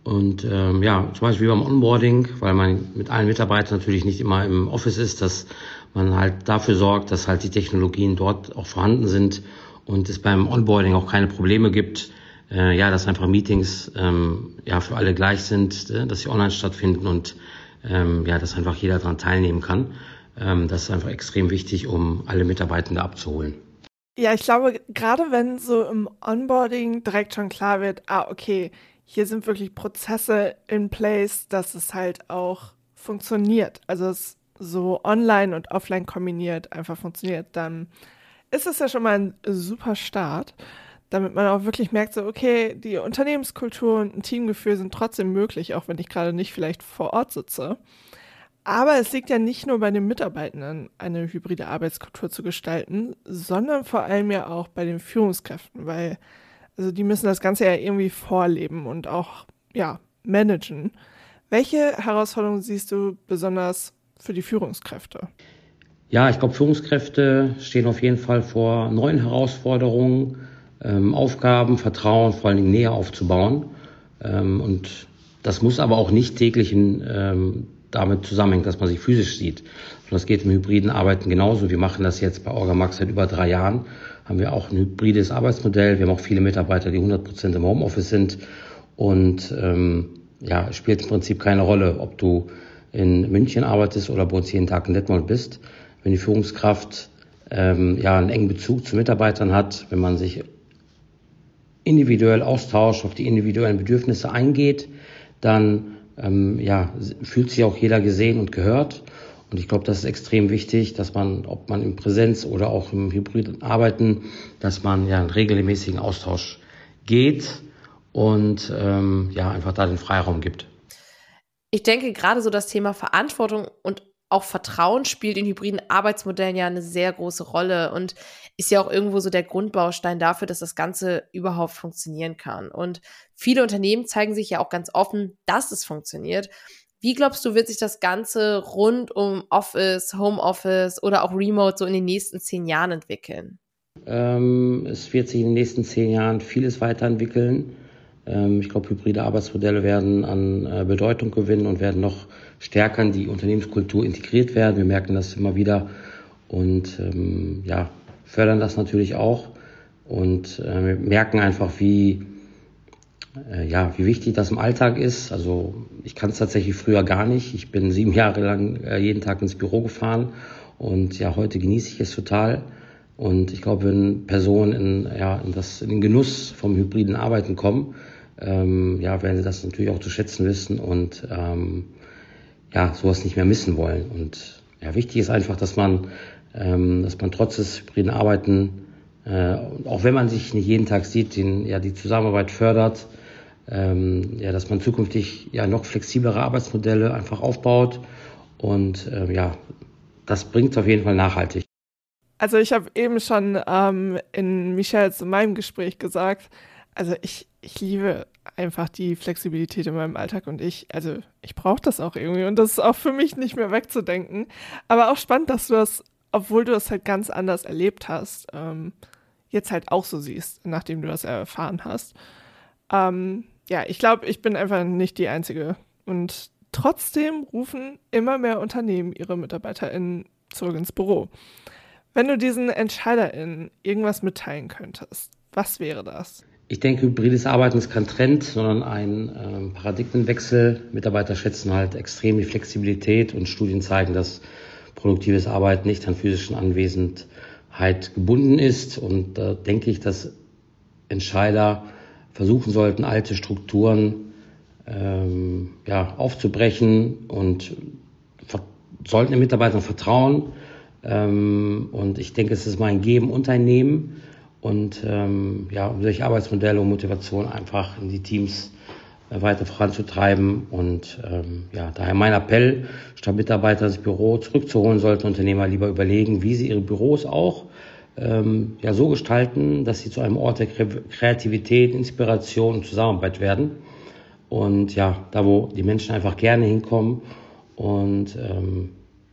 Und ähm, ja, zum Beispiel beim Onboarding, weil man mit allen Mitarbeitern natürlich nicht immer im Office ist, dass man halt dafür sorgt, dass halt die Technologien dort auch vorhanden sind und es beim Onboarding auch keine Probleme gibt. Äh, ja, dass einfach Meetings ähm, ja für alle gleich sind, äh, dass sie online stattfinden und ähm, ja, dass einfach jeder daran teilnehmen kann. Ähm, das ist einfach extrem wichtig, um alle Mitarbeitende abzuholen. Ja, ich glaube, gerade wenn so im Onboarding direkt schon klar wird, ah, okay, hier sind wirklich Prozesse in place, dass es halt auch funktioniert. Also es so online und offline kombiniert einfach funktioniert, dann ist es ja schon mal ein super Start, damit man auch wirklich merkt, so, okay, die Unternehmenskultur und ein Teamgefühl sind trotzdem möglich, auch wenn ich gerade nicht vielleicht vor Ort sitze. Aber es liegt ja nicht nur bei den Mitarbeitenden, eine hybride Arbeitskultur zu gestalten, sondern vor allem ja auch bei den Führungskräften, weil also die müssen das Ganze ja irgendwie vorleben und auch ja, managen. Welche Herausforderungen siehst du besonders für die Führungskräfte? Ja, ich glaube, Führungskräfte stehen auf jeden Fall vor neuen Herausforderungen, ähm, Aufgaben, Vertrauen, vor allen Dingen Nähe aufzubauen. Ähm, und das muss aber auch nicht täglich in, ähm, damit zusammenhängen, dass man sich physisch sieht. Und das geht im hybriden Arbeiten genauso. Wir machen das jetzt bei Orgamax seit über drei Jahren. Haben wir auch ein hybrides Arbeitsmodell. Wir haben auch viele Mitarbeiter, die hundert Prozent im Homeoffice sind. Und ähm, ja, es spielt im Prinzip keine Rolle, ob du in München arbeitest oder bei uns jeden Tag in Detmold bist. Wenn die Führungskraft ähm, ja einen engen Bezug zu Mitarbeitern hat, wenn man sich individuell austauscht, auf die individuellen Bedürfnisse eingeht, dann ähm, ja, fühlt sich auch jeder gesehen und gehört. Und ich glaube, das ist extrem wichtig, dass man, ob man in Präsenz oder auch im hybriden Arbeiten, dass man ja einen regelmäßigen Austausch geht und ähm, ja einfach da den Freiraum gibt. Ich denke, gerade so das Thema Verantwortung und auch Vertrauen spielt in hybriden Arbeitsmodellen ja eine sehr große Rolle und ist ja auch irgendwo so der Grundbaustein dafür, dass das Ganze überhaupt funktionieren kann. Und viele Unternehmen zeigen sich ja auch ganz offen, dass es funktioniert. Wie glaubst du, wird sich das Ganze rund um Office, Homeoffice oder auch Remote so in den nächsten zehn Jahren entwickeln? Ähm, es wird sich in den nächsten zehn Jahren vieles weiterentwickeln. Ähm, ich glaube, hybride Arbeitsmodelle werden an äh, Bedeutung gewinnen und werden noch stärker in die Unternehmenskultur integriert werden. Wir merken das immer wieder und ähm, ja, fördern das natürlich auch und äh, wir merken einfach, wie äh, ja, wie wichtig das im Alltag ist. Also ich kann es tatsächlich früher gar nicht. Ich bin sieben Jahre lang äh, jeden Tag ins Büro gefahren und ja, heute genieße ich es total. Und ich glaube, wenn Personen in, ja, in, das, in den Genuss vom hybriden Arbeiten kommen, ähm, ja, werden sie das natürlich auch zu schätzen wissen und ähm, ja, sowas nicht mehr missen wollen. Und ja, wichtig ist einfach, dass man, ähm, dass man trotz des hybriden Arbeiten, äh, auch wenn man sich nicht jeden Tag sieht, den, ja, die Zusammenarbeit fördert, ähm, ja, dass man zukünftig ja noch flexiblere Arbeitsmodelle einfach aufbaut und äh, ja, das bringt auf jeden Fall nachhaltig. Also ich habe eben schon ähm, in Michaels in meinem Gespräch gesagt, also ich, ich liebe einfach die Flexibilität in meinem Alltag und ich, also ich brauche das auch irgendwie und das ist auch für mich nicht mehr wegzudenken. Aber auch spannend, dass du das, obwohl du das halt ganz anders erlebt hast, ähm, jetzt halt auch so siehst, nachdem du das erfahren hast. Ähm, ja, ich glaube, ich bin einfach nicht die Einzige. Und trotzdem rufen immer mehr Unternehmen ihre MitarbeiterInnen zurück ins Büro. Wenn du diesen EntscheiderInnen irgendwas mitteilen könntest, was wäre das? Ich denke, hybrides Arbeiten ist kein Trend, sondern ein ähm, Paradigmenwechsel. Mitarbeiter schätzen halt extrem die Flexibilität und Studien zeigen, dass produktives Arbeiten nicht an physischen Anwesenheit gebunden ist. Und da denke ich, dass Entscheider versuchen sollten, alte Strukturen ähm, ja, aufzubrechen und ver- sollten den Mitarbeitern vertrauen. Ähm, und ich denke, es ist mal ein Geben und ein Nehmen. Und ähm, ja, um solche Arbeitsmodelle und Motivation einfach in die Teams äh, weiter voranzutreiben. Und ähm, ja, daher mein Appell, statt Mitarbeiter ins Büro zurückzuholen, sollten Unternehmer lieber überlegen, wie sie ihre Büros auch ähm, ja, so gestalten, dass sie zu einem Ort der Kreativität, Inspiration und Zusammenarbeit werden. Und ja, da wo die Menschen einfach gerne hinkommen und ähm,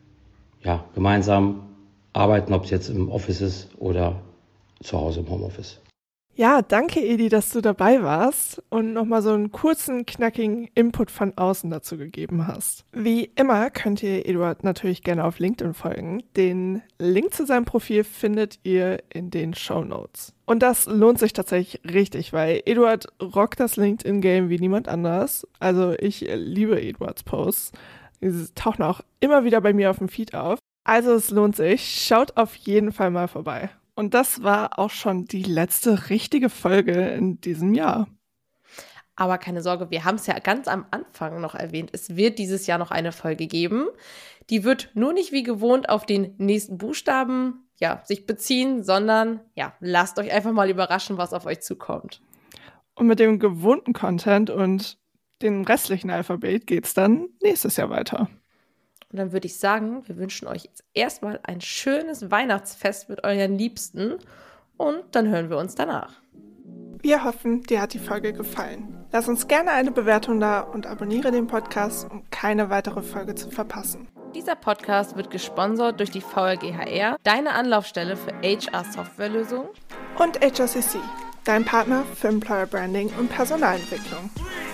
ja, gemeinsam arbeiten, ob es jetzt im Office ist oder zu Hause im Homeoffice. Ja, danke Edi, dass du dabei warst und nochmal so einen kurzen, knackigen Input von außen dazu gegeben hast. Wie immer könnt ihr Eduard natürlich gerne auf LinkedIn folgen. Den Link zu seinem Profil findet ihr in den Shownotes. Und das lohnt sich tatsächlich richtig, weil Eduard rockt das LinkedIn-Game wie niemand anders. Also ich liebe Eduards Posts. Die tauchen auch immer wieder bei mir auf dem Feed auf. Also es lohnt sich. Schaut auf jeden Fall mal vorbei. Und das war auch schon die letzte richtige Folge in diesem Jahr. Aber keine Sorge, wir haben es ja ganz am Anfang noch erwähnt. Es wird dieses Jahr noch eine Folge geben. Die wird nur nicht wie gewohnt auf den nächsten Buchstaben ja, sich beziehen, sondern ja, lasst euch einfach mal überraschen, was auf euch zukommt. Und mit dem gewohnten Content und dem restlichen Alphabet geht's dann nächstes Jahr weiter. Und dann würde ich sagen, wir wünschen euch jetzt erstmal ein schönes Weihnachtsfest mit euren Liebsten und dann hören wir uns danach. Wir hoffen, dir hat die Folge gefallen. Lass uns gerne eine Bewertung da und abonniere den Podcast, um keine weitere Folge zu verpassen. Dieser Podcast wird gesponsert durch die V L G H R, deine Anlaufstelle für H R-Softwarelösungen und H R C C, dein Partner für Employer Branding und Personalentwicklung.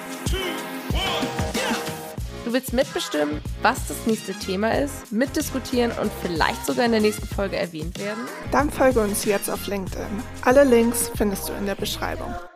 Du willst mitbestimmen, was das nächste Thema ist, mitdiskutieren und vielleicht sogar in der nächsten Folge erwähnt werden? Dann folge uns jetzt auf LinkedIn. Alle Links findest du in der Beschreibung.